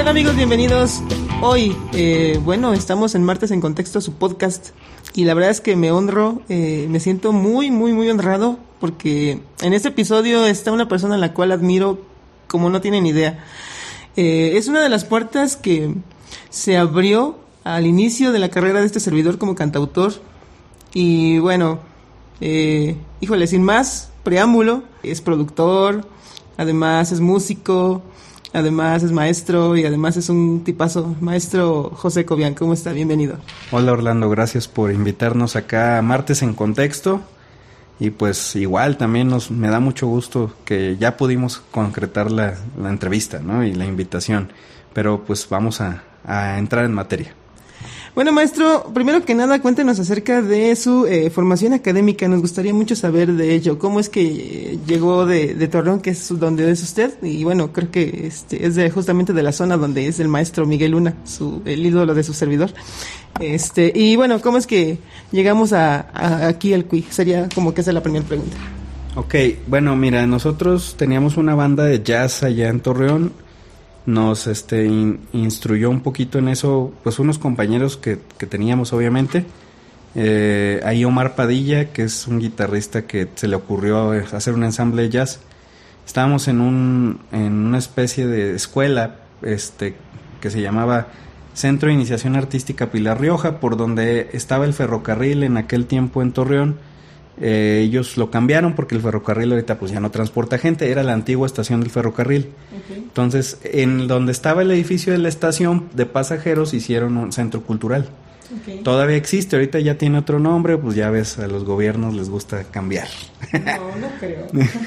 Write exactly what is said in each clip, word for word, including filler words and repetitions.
tal, amigos? Bienvenidos. Hoy, eh, bueno, estamos en Martes en Contexto, su podcast, y la verdad es que me honro, eh, me siento muy, muy, muy honrado, porque en este episodio está una persona a la cual admiro como no tienen idea. Eh, es una de las puertas que se abrió al inicio de la carrera de este servidor como cantautor, y bueno, eh, híjole, sin más preámbulo, es productor, además es músico, además es maestro y además es un tipazo. Maestro José Cobian, ¿cómo está? Bienvenido. Hola Orlando, gracias por invitarnos acá a Martes en Contexto. Y pues igual también nos me da mucho gusto que ya pudimos concretar la, la entrevista, ¿no? Y la invitación. Pero pues vamos a, a entrar en materia. Bueno, maestro, primero que nada, cuéntenos acerca de su eh, formación académica. Nos gustaría mucho saber de ello. ¿Cómo es que eh, llegó de, de Torreón, que es donde es usted? Y bueno, creo que este es de, justamente de la zona donde es el maestro Miguel Luna, su, el ídolo de su servidor. Este Y bueno, ¿cómo es que llegamos a, a aquí al C U I? Sería como que esa es la primera pregunta. Ok, bueno, mira, nosotros teníamos una banda de jazz allá en Torreón. Nos este in, instruyó un poquito en eso, pues unos compañeros que, que teníamos obviamente. Eh, ahí Omar Padilla, que es un guitarrista que se le ocurrió hacer un ensamble de jazz. Estábamos en un en una especie de escuela este que se llamaba Centro de Iniciación Artística Pilar Rioja, por donde estaba el ferrocarril en aquel tiempo en Torreón. Eh, ellos lo cambiaron porque el ferrocarril ahorita pues ya no transporta gente, era la antigua estación del ferrocarril. Okay. Entonces, en donde estaba el edificio de la estación de pasajeros hicieron un centro cultural. Okay. Todavía existe, ahorita ya tiene otro nombre, pues ya ves, a los gobiernos les gusta cambiar. No, no creo.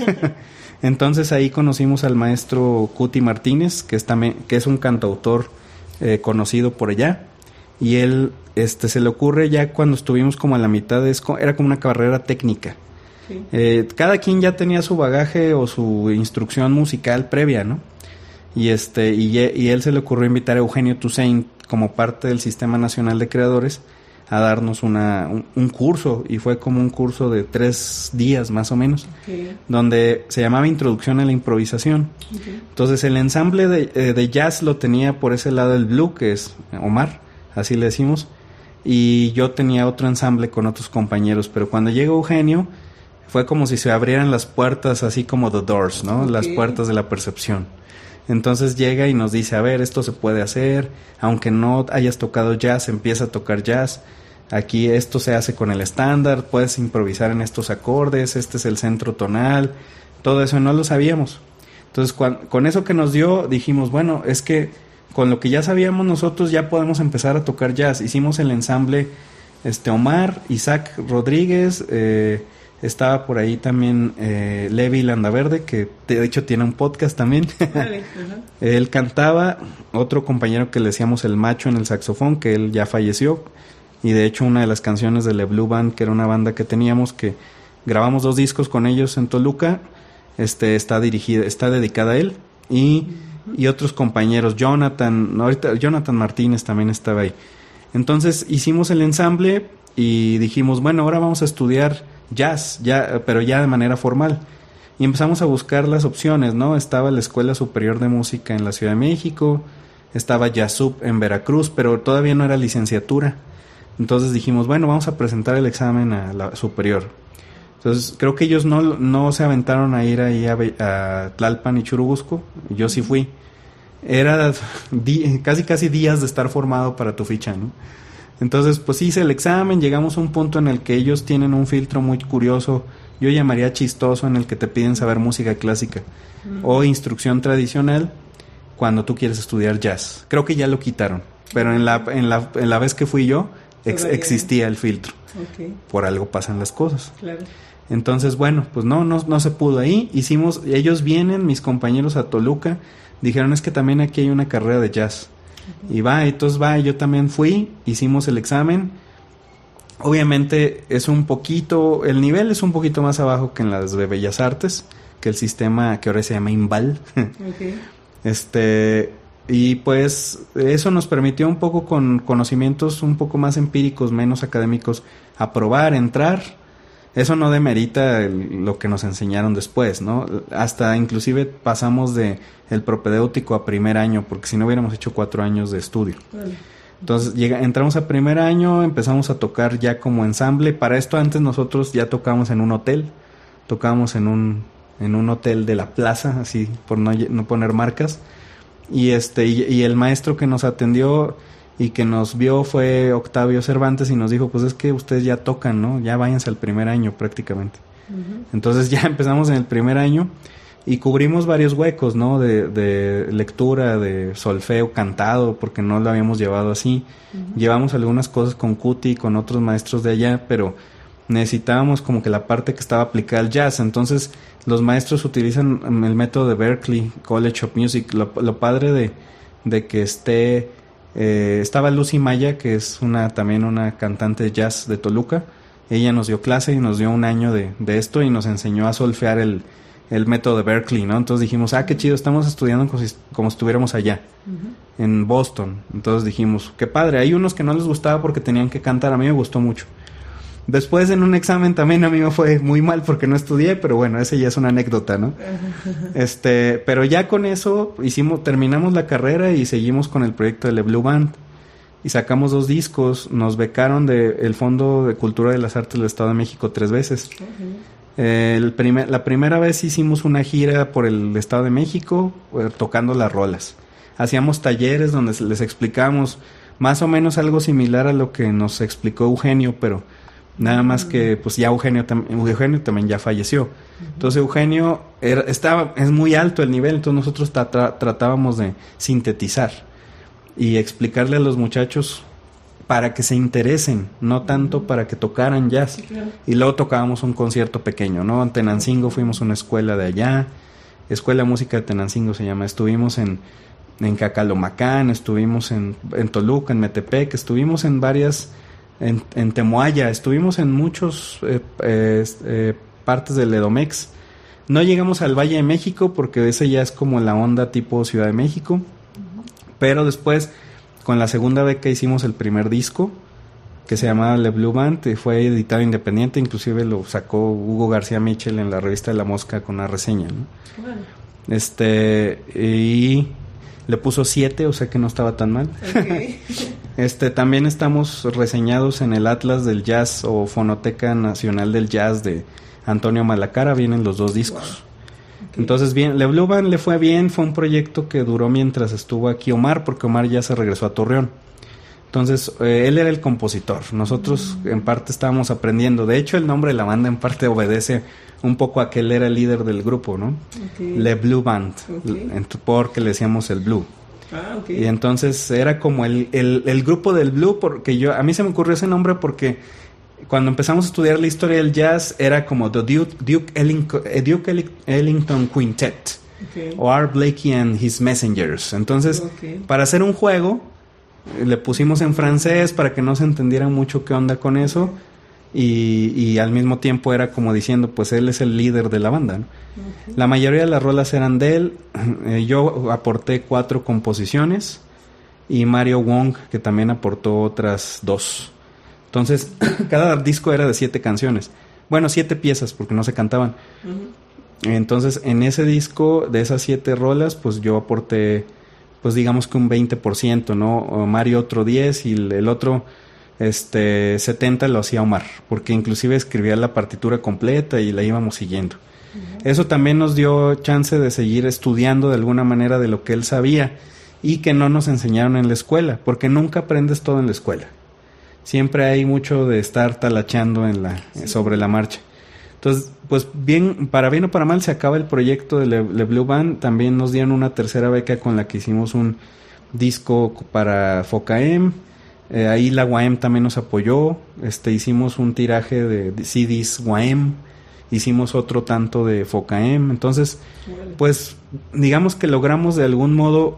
Entonces ahí conocimos al maestro Cuti Martínez, que es también, que es un cantautor eh, conocido por allá. Y él este se le ocurre ya cuando estuvimos como a la mitad, de, era como una carrera técnica. Sí. Eh, cada quien ya tenía su bagaje o su instrucción musical previa, ¿no? Y este y, y él se le ocurrió invitar a Eugenio Toussaint como parte del Sistema Nacional de Creadores a darnos una un, un curso, y fue como un curso de tres días más o menos, okay, donde se llamaba Introducción a la Improvisación. Okay. Entonces el ensamble de, de jazz lo tenía por ese lado el Blue, que es Omar, así le decimos, y yo tenía otro ensamble con otros compañeros, pero cuando llegó Eugenio fue como si se abrieran las puertas, así como The Doors, ¿no? Okay. Las puertas de la percepción. Entonces llega y nos dice, a ver, esto se puede hacer, aunque no hayas tocado jazz, empieza a tocar jazz, aquí esto se hace con el estándar, puedes improvisar en estos acordes, este es el centro tonal, todo eso no lo sabíamos. Entonces cuando, con eso que nos dio dijimos, bueno, es que con lo que ya sabíamos nosotros ya podemos empezar a tocar jazz. Hicimos el ensamble este Omar, Isaac Rodríguez, eh, estaba por ahí también eh, Levi Landaverde, que de hecho tiene un podcast también. Vale, uh-huh. Él cantaba, otro compañero que le decíamos el Macho en el saxofón, que él ya falleció, y de hecho una de las canciones de Le Blue Band, que era una banda que teníamos, que grabamos dos discos con ellos en Toluca, este está dirigida, está dedicada a él, y y otros compañeros, Jonathan, ahorita Jonathan Martínez también estaba ahí. Entonces hicimos el ensamble y dijimos, bueno, ahora vamos a estudiar jazz, ya, pero ya de manera formal. Y empezamos a buscar las opciones, ¿no? Estaba la Escuela Superior de Música en la Ciudad de México, estaba Jazzub en Veracruz, pero todavía no era licenciatura. Entonces dijimos, bueno, vamos a presentar el examen a la superior. Entonces creo que ellos no, no se aventaron a ir ahí a, a Tlalpan y Churubusco, yo sí fui. Era di, casi casi días de estar formado para tu ficha, ¿no? Entonces pues hice el examen, llegamos a un punto en el que ellos tienen un filtro muy curioso, yo llamaría chistoso, en el que te piden saber música clásica uh-huh. o instrucción tradicional cuando tú quieres estudiar jazz. Creo que ya lo quitaron, pero en la, en la, en la vez que fui yo ex, existía el filtro. Okay. Por algo pasan las cosas. Claro. Entonces, bueno, pues no, no, no se pudo ahí. Hicimos, ellos vienen, mis compañeros a Toluca, dijeron, es que también aquí hay una carrera de jazz. Uh-huh. Y va, entonces va, yo también fui, hicimos el examen. Obviamente es un poquito, el nivel es un poquito más abajo que en las de Bellas Artes, que el sistema que ahora se llama IMBAL. Okay. Este, y pues eso nos permitió un poco con conocimientos un poco más empíricos, menos académicos, aprobar, entrar. eso no demerita el, lo que nos enseñaron después, ¿no? Hasta inclusive pasamos de el propedéutico a primer año, porque si no hubiéramos hecho cuatro años de estudio. Vale. Entonces llega, entramos a primer año, empezamos a tocar ya como ensamble. Para esto antes nosotros ya tocábamos en un hotel, tocábamos en un en un hotel de la plaza, así por no, no poner marcas. Y este y, y el maestro que nos atendió y que nos vio fue Octavio Cervantes y nos dijo, pues es que ustedes ya tocan, ¿no? Ya váyanse al primer año prácticamente. Uh-huh. Entonces ya empezamos en el primer año y cubrimos varios huecos, ¿no? De, de lectura, de solfeo cantado, porque no lo habíamos llevado así. Uh-huh. Llevamos algunas cosas con Cuti y con otros maestros de allá, pero necesitábamos como que la parte que estaba aplicada al jazz. Entonces los maestros utilizan el método de Berklee College of Music. Lo, lo padre de, de que esté... Eh, estaba Lucy Maya, que es una también una cantante de jazz de Toluca. Ella nos dio clase y nos dio un año de, de esto y nos enseñó a solfear el, el método de Berklee, ¿no? Entonces dijimos, ah, qué chido, estamos estudiando como si, como si estuviéramos allá, uh-huh. en Boston. Entonces dijimos, qué padre. Hay unos que no les gustaba porque tenían que cantar, a mí me gustó mucho. Después en un examen también a mí me fue muy mal porque no estudié, pero bueno, ese ya es una anécdota, ¿no? Este, pero ya con eso hicimos, terminamos la carrera y seguimos con el proyecto de Le Blue Band y sacamos dos discos. Nos becaron del Fondo de Cultura de las Artes del Estado de México tres veces. Uh-huh. eh, el primer, la primera vez hicimos una gira por el Estado de México eh, tocando las rolas. Hacíamos talleres donde les explicamos más o menos algo similar a lo que nos explicó Eugenio, pero nada más que pues ya Eugenio, tam- Eugenio también ya falleció. Uh-huh. Entonces Eugenio era, estaba, es muy alto el nivel, entonces nosotros tra- tra- tratábamos de sintetizar y explicarle a los muchachos para que se interesen, no tanto para que tocaran jazz. Sí, claro. Y luego tocábamos un concierto pequeño, ¿no? En Tenancingo fuimos a una escuela de allá, Escuela de Música de Tenancingo se llama. Estuvimos en, en Cacalomacán, estuvimos en, en Toluca, en Metepec, estuvimos en varias... En, en Temoaya, estuvimos en muchos eh, eh, eh, partes del Edomex. No llegamos al Valle de México porque ese ya es como la onda tipo Ciudad de México. Uh-huh. Pero después, con la segunda beca hicimos el primer disco que se llamaba Le Blue Band y fue editado independiente, inclusive lo sacó Hugo García Mitchell en la revista de La Mosca con una reseña, ¿no? Bueno. Este, y le puso siete, o sea que no estaba tan mal. Okay. Este, también estamos reseñados en el Atlas del Jazz o Fonoteca Nacional del Jazz de Antonio Malacara, vienen los dos discos. Wow. Okay. Entonces, bien, Le Blue Band le fue bien, fue un proyecto que duró mientras estuvo aquí Omar, porque Omar ya se regresó a Torreón. Entonces, eh, él era el compositor, nosotros mm. en parte estábamos aprendiendo. De hecho, el nombre de la banda en parte obedece un poco a que él era el líder del grupo, ¿no? Okay. Le Blue Band, okay. Porque le decíamos el Blue. Ah, okay. Y entonces era como el, el, el grupo del Blue, porque yo a mí se me ocurrió ese nombre porque cuando empezamos a estudiar la historia del jazz era como The Duke, Duke, Ellington, Duke Ellington Quintet, okay. o Art Blakey and His Messengers. Entonces, okay. para hacer un juego le pusimos en francés para que no se entendiera mucho qué onda con eso. Y, y al mismo tiempo era como diciendo, pues él es el líder de la banda, ¿no? Okay. La mayoría de las rolas eran de él. eh, yo aporté cuatro composiciones y Mario Wong, que también aportó otras dos. Entonces cada disco era de siete canciones, bueno, siete piezas porque no se cantaban. Uh-huh. Entonces en ese disco de esas siete rolas pues yo aporté pues digamos que un veinte por ciento, ¿no? O Mario otro diez y el, el otro este setenta lo hacía Omar, porque inclusive escribía la partitura completa y la íbamos siguiendo. Uh-huh. Eso también nos dio chance de seguir estudiando de alguna manera de lo que él sabía y que no nos enseñaron en la escuela, porque nunca aprendes todo en la escuela. Siempre hay mucho de estar talachando en la sí. sobre la marcha. Entonces, pues bien, para bien o para mal se acaba el proyecto de Le, Le Blue Band. También nos dieron una tercera beca con la que hicimos un disco para FOCAEM. Eh, ahí la U A M también nos apoyó, este, hicimos un tiraje de, de C Ds U A M, hicimos otro tanto de FOCAEM, entonces pues digamos que logramos de algún modo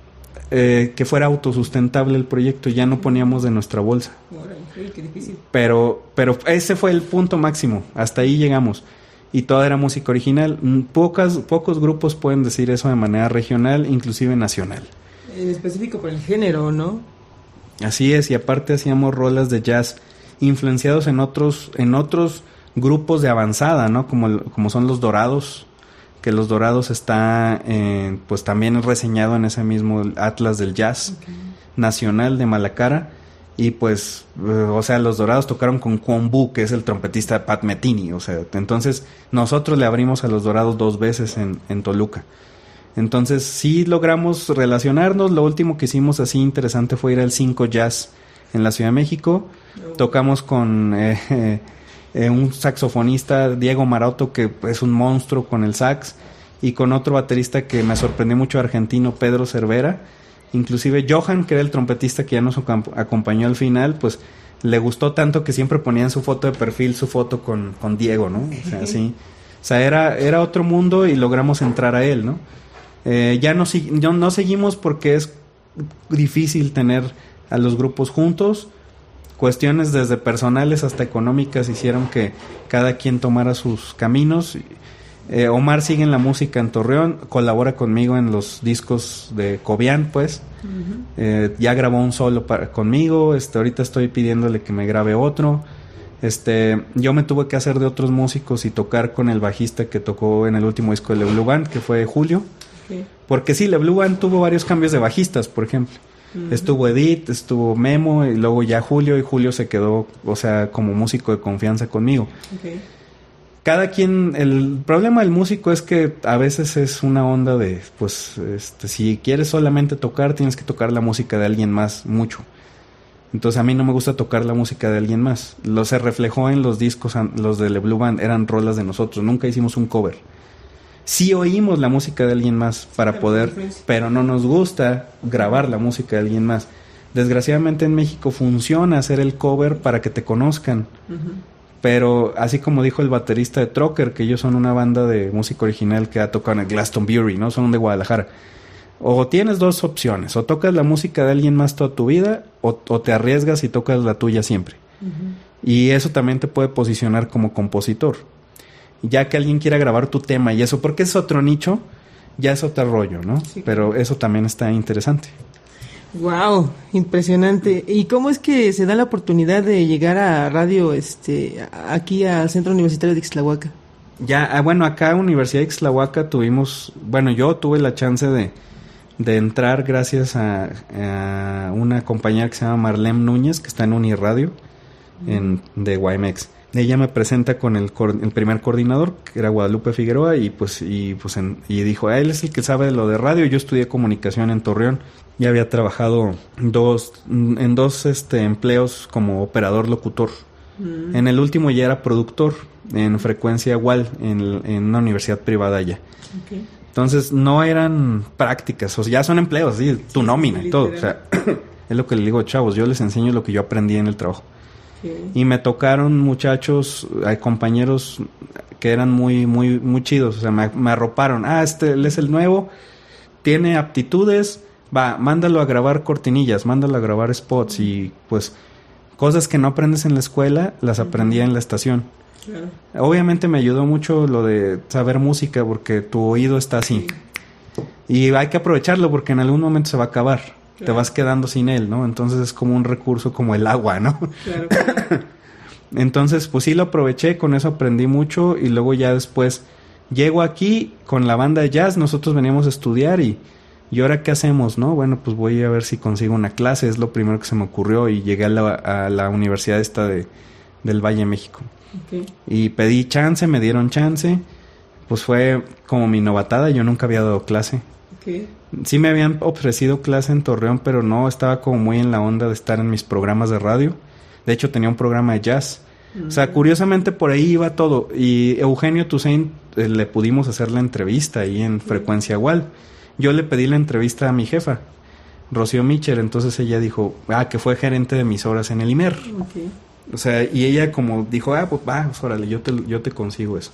eh, que fuera autosustentable el proyecto, ya no poníamos de nuestra bolsa. Qué difícil. Pero, pero ese fue el punto máximo, hasta ahí llegamos y toda era música original. Pocas, pocos grupos pueden decir eso de manera regional, inclusive nacional. En específico por el género, ¿no? Así es, y aparte hacíamos rolas de jazz influenciados en otros en otros grupos de avanzada, ¿no? Como, como son los Dorados, que los Dorados está, eh, pues también reseñado en ese mismo Atlas del Jazz okay. Nacional de Malacara. Y pues, eh, o sea, los Dorados tocaron con Kwon Bu, que es el trompetista de Pat Metheny, o sea, entonces nosotros le abrimos a los Dorados dos veces en, en Toluca. Entonces sí logramos relacionarnos. Lo último que hicimos así interesante fue ir al Cinco Jazz en la Ciudad de México. Oh. Tocamos con eh, eh, un saxofonista, Diego Maroto, que es un monstruo con el sax, y con otro baterista que me sorprendió mucho, argentino, Pedro Cervera. Inclusive Johan, que era el trompetista que ya nos acompañó al final, pues le gustó tanto que siempre ponía en su foto de perfil su foto con, con Diego, ¿no? O sea, sí. O sea, era, era otro mundo y logramos entrar a él, ¿no? Eh, ya no, no, no seguimos porque es difícil tener a los grupos juntos. Cuestiones desde personales hasta económicas hicieron que cada quien tomara sus caminos. Eh, Omar sigue en la música en Torreón, colabora conmigo en los discos de Cobian, pues. Uh-huh. Eh, ya grabó un solo para, conmigo. Este, ahorita estoy pidiéndole que me grabe otro. Este, yo me tuve que hacer de otros músicos y tocar con el bajista que tocó en el último disco de Le Blue Band, que fue Julio. Okay. Porque sí, Le Blue Band tuvo varios cambios de bajistas, por ejemplo. Uh-huh. Estuvo Edith, estuvo Memo y luego ya Julio, y Julio se quedó, o sea, como músico de confianza conmigo. Okay. Cada quien, el problema del músico es que a veces es una onda de, pues, este, si quieres solamente tocar, tienes que tocar la música de alguien más mucho. Entonces a mí no me gusta tocar la música de alguien más. Lo se reflejó en los discos, los de Le Blue Band, eran rolas de nosotros, nunca hicimos un cover. Sí oímos la música de alguien más para poder, pero no nos gusta grabar la música de alguien más. Desgraciadamente en México funciona hacer el cover para que te conozcan. Uh-huh. Pero así como dijo el baterista de Trocker, que ellos son una banda de música original que ha tocado en el Glastonbury, ¿no? Son de Guadalajara. O tienes dos opciones, o tocas la música de alguien más toda tu vida, o, o te arriesgas y tocas la tuya siempre. Uh-huh. Y eso también te puede posicionar como compositor. Ya que alguien quiera grabar tu tema y eso, porque es otro nicho, ya es otro rollo, ¿no? Sí. Pero eso también está interesante. Wow, impresionante. ¿Y cómo es que se da la oportunidad de llegar a radio este aquí al Centro Universitario de Ixtlahuaca? Ya, bueno, acá en Universidad de Ixtlahuaca tuvimos, bueno, yo tuve la chance de, de entrar gracias a, a una compañera que se llama Marlene Núñez, que está en Uniradio, uh-huh. en, de Guaymex. Ella me presenta con el, el primer coordinador, que era Guadalupe Figueroa, y pues y pues en, y dijo, ah, él es el que sabe de lo de radio. Yo estudié comunicación en Torreón. Ya había trabajado dos, en dos este, empleos como operador locutor. Mm. En el último ya era productor en frecuencia igual en, en una universidad privada allá. Okay. Entonces no eran prácticas, o sea, ya son empleos, ¿sí? Tu nómina y todo. O sea, es lo que le digo, chavos, yo les enseño lo que yo aprendí en el trabajo. Okay. Y me tocaron muchachos, hay compañeros que eran muy, muy, muy chidos, o sea, me, me arroparon. Ah, este, él es el nuevo, tiene aptitudes, va, mándalo a grabar cortinillas, mándalo a grabar spots y pues cosas que no aprendes en la escuela, las aprendí en la estación. Claro. Obviamente me ayudó mucho lo de saber música porque tu oído está así. Sí. Y hay que aprovecharlo porque en algún momento se va a acabar. Claro. Te vas quedando sin él, ¿no? Entonces es como un recurso como el agua, ¿no? Claro, claro. Entonces, pues sí lo aproveché, con eso aprendí mucho y luego ya después llego aquí con la banda de jazz, nosotros veníamos a estudiar y, y ahora ¿qué hacemos, no? Bueno, pues voy a ver si consigo una clase, es lo primero que se me ocurrió y llegué a la, a la universidad esta de, del Valle de México. Okay. Y pedí chance, me dieron chance, pues fue como mi novatada, yo nunca había dado clase. Okay. Sí me habían ofrecido clase en Torreón, pero no, estaba como muy en la onda de estar en mis programas de radio. De hecho, tenía un programa de jazz. Mm. O sea, curiosamente por ahí iba todo. Y Eugenio Toussaint eh, le pudimos hacer la entrevista ahí en Frecuencia igual. Yo le pedí la entrevista a mi jefa, Rocío Micher. Entonces ella dijo, ah, que fue gerente de emisoras en el I M E R. Okay. O sea, y ella como dijo, ah, pues va, pues, órale, yo te, yo te consigo eso.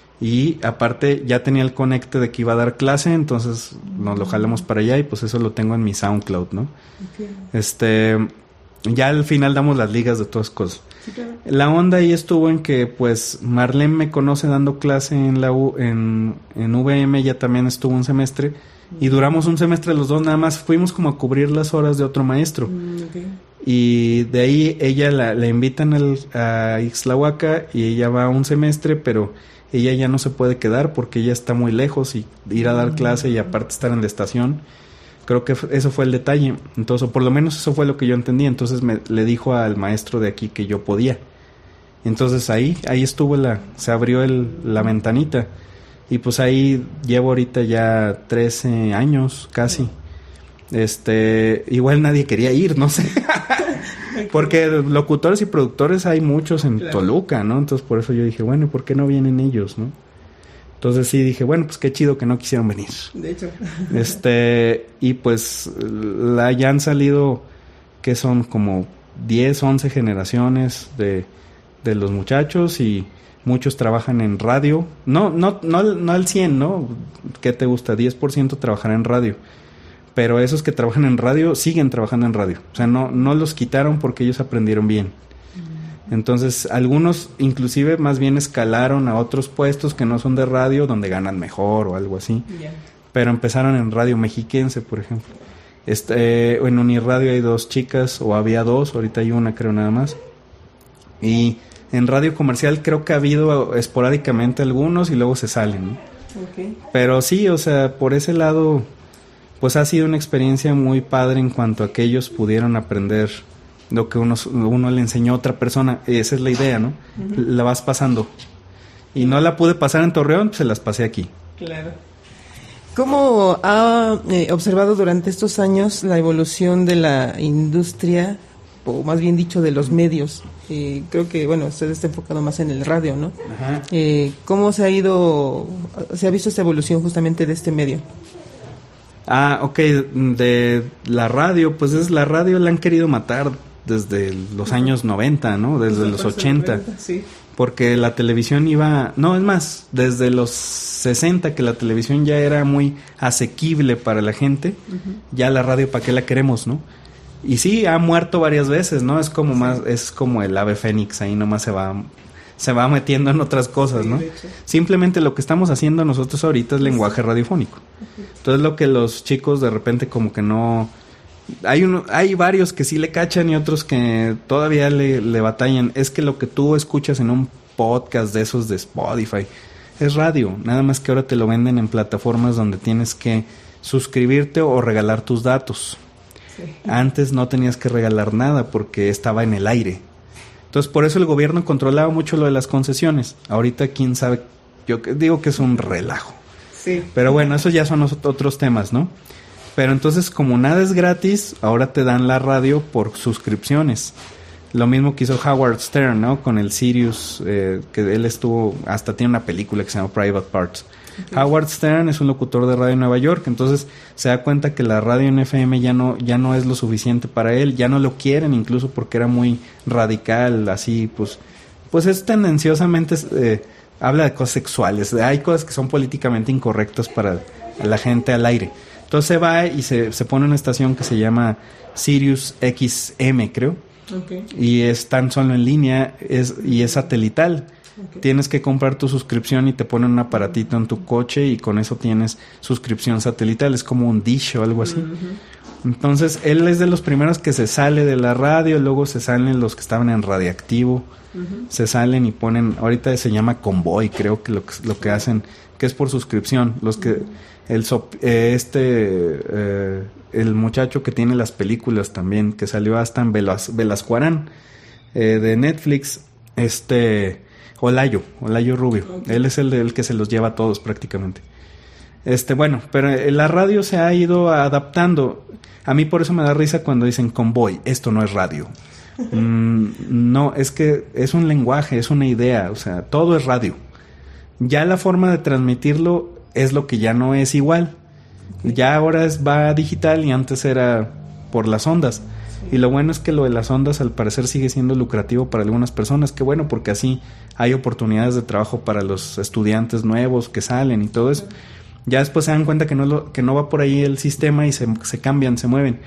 Y aparte ya tenía el conecte de que iba a dar clase, entonces nos lo jalamos para allá y pues eso lo tengo en mi SoundCloud, ¿no? Okay. Este, ya al final damos las ligas de todas cosas. Sí, claro. La onda ahí estuvo en que pues Marlene me conoce dando clase en la U, en, en V M, ella también estuvo un semestre y duramos un semestre los dos, nada más fuimos como a cubrir las horas de otro maestro. Okay. Y de ahí ella la, la invitan al, a Ixtlahuaca y ella va un semestre, pero ella ya no se puede quedar porque ella está muy lejos y ir a dar clase y aparte estar en la estación. Creo que eso fue el detalle. Entonces, o por lo menos eso fue lo que yo entendí. Entonces me, le dijo al maestro de aquí que yo podía. Entonces ahí, ahí estuvo la, se abrió el, la ventanita. Y pues ahí llevo ahorita ya trece años casi. Este, igual nadie quería ir, no sé. Porque locutores y productores hay muchos en claro. Toluca, ¿no? Entonces por eso yo dije, bueno, ¿por qué no vienen ellos, no? Entonces sí dije, bueno, pues qué chido que no quisieron venir. De hecho. Este, y pues la, ya han salido, que son como diez, once generaciones de, de los muchachos y muchos trabajan en radio. No, no, no, no al cien, ¿no? ¿Qué te gusta? diez por ciento trabajará en radio. Pero esos que trabajan en radio siguen trabajando en radio. O sea, no, no los quitaron porque ellos aprendieron bien. Entonces, algunos inclusive más bien escalaron a otros puestos que no son de radio, donde ganan mejor o algo así. Yeah. Pero empezaron en Radio Mexiquense, por ejemplo. Este, eh, en Uniradio hay dos chicas, o había dos, ahorita hay una creo nada más. Y en Radio Comercial creo que ha habido esporádicamente algunos y luego se salen, ¿no? Okay. Pero sí, o sea, por ese lado, pues ha sido una experiencia muy padre en cuanto a que ellos pudieron aprender lo que uno, uno le enseñó a otra persona. Esa es la idea, ¿no? Uh-huh. La vas pasando. Y no la pude pasar en Torreón, pues se las pasé aquí. Claro. ¿Cómo ha eh, observado durante estos años la evolución de la industria, o más bien dicho, de los medios? Eh, creo que, bueno, usted está enfocado más en el radio, ¿no? Ajá. Eh, ¿Cómo se ha ido, se ha visto esta evolución justamente de este medio? Ah, ok, de la radio, pues es la radio la han querido matar desde los años noventa, ¿no? Desde los ochenta. noventa, sí. Porque la televisión iba... No, es más, desde los sesenta, que la televisión ya era muy asequible para la gente, uh-huh. Ya la radio, ¿para qué la queremos, no? Y sí, ha muerto varias veces, ¿no? Es como sí. más, es como el ave fénix, ahí nomás se va... se va metiendo en otras cosas, ¿no? Simplemente lo que estamos haciendo nosotros ahorita es lenguaje radiofónico. Entonces lo que los chicos de repente como que no... Hay uno, hay varios que sí le cachan y otros que todavía le, le batallan. Es que lo que tú escuchas en un podcast de esos de Spotify es radio. Nada más que ahora te lo venden en plataformas donde tienes que suscribirte o regalar tus datos. Sí. Antes no tenías que regalar nada porque estaba en el aire. Entonces, por eso el gobierno controlaba mucho lo de las concesiones. Ahorita, quién sabe, yo digo que es un relajo. Sí. Pero bueno, esos ya son otros temas, ¿no? Pero entonces, como nada es gratis, ahora te dan la radio por suscripciones. Lo mismo que hizo Howard Stern, ¿no? Con el Sirius, eh, que él estuvo, hasta tiene una película que se llama Private Parts. Okay. Howard Stern es un locutor de radio en Nueva York, entonces se da cuenta que la radio en F M ya no, ya no es lo suficiente para él, ya no lo quieren incluso porque era muy radical, así pues, pues es tendenciosamente, eh, habla de cosas sexuales, hay cosas que son políticamente incorrectas para la gente al aire. Entonces se va y se, se pone una estación que se llama Sirius X M, creo, okay. Y es tan solo en línea es, y es satelital. Okay. Tienes que comprar tu suscripción y te ponen un aparatito en tu coche y con eso tienes suscripción satelital, es como un dish o algo así. Uh-huh. Entonces él es de los primeros que se sale de la radio, luego se salen los que estaban en Radiactivo, uh-huh. Se salen y ponen, ahorita se llama Convoy, creo que lo, lo que hacen, que es por suscripción, los que uh-huh. el eh, este eh, el muchacho que tiene las películas también, que salió hasta en Velas, Velascuarán eh, de Netflix, este Olayo, Olayo Rubio, okay. Él es el, el que se los lleva a todos prácticamente. Este, bueno, pero la radio se ha ido adaptando. A mí por eso me da risa cuando dicen Convoy, esto no es radio. mm, no, es que es un lenguaje, es una idea, o sea, todo es radio. Ya la forma de transmitirlo es lo que ya no es igual. Ya ahora es, va digital y antes era por las ondas. Y lo bueno es que lo de las ondas al parecer sigue siendo lucrativo para algunas personas. Qué bueno, porque así hay oportunidades de trabajo para los estudiantes nuevos que salen y todo eso. Ya después se dan cuenta que no, lo, que no va por ahí el sistema y se, se cambian, se mueven.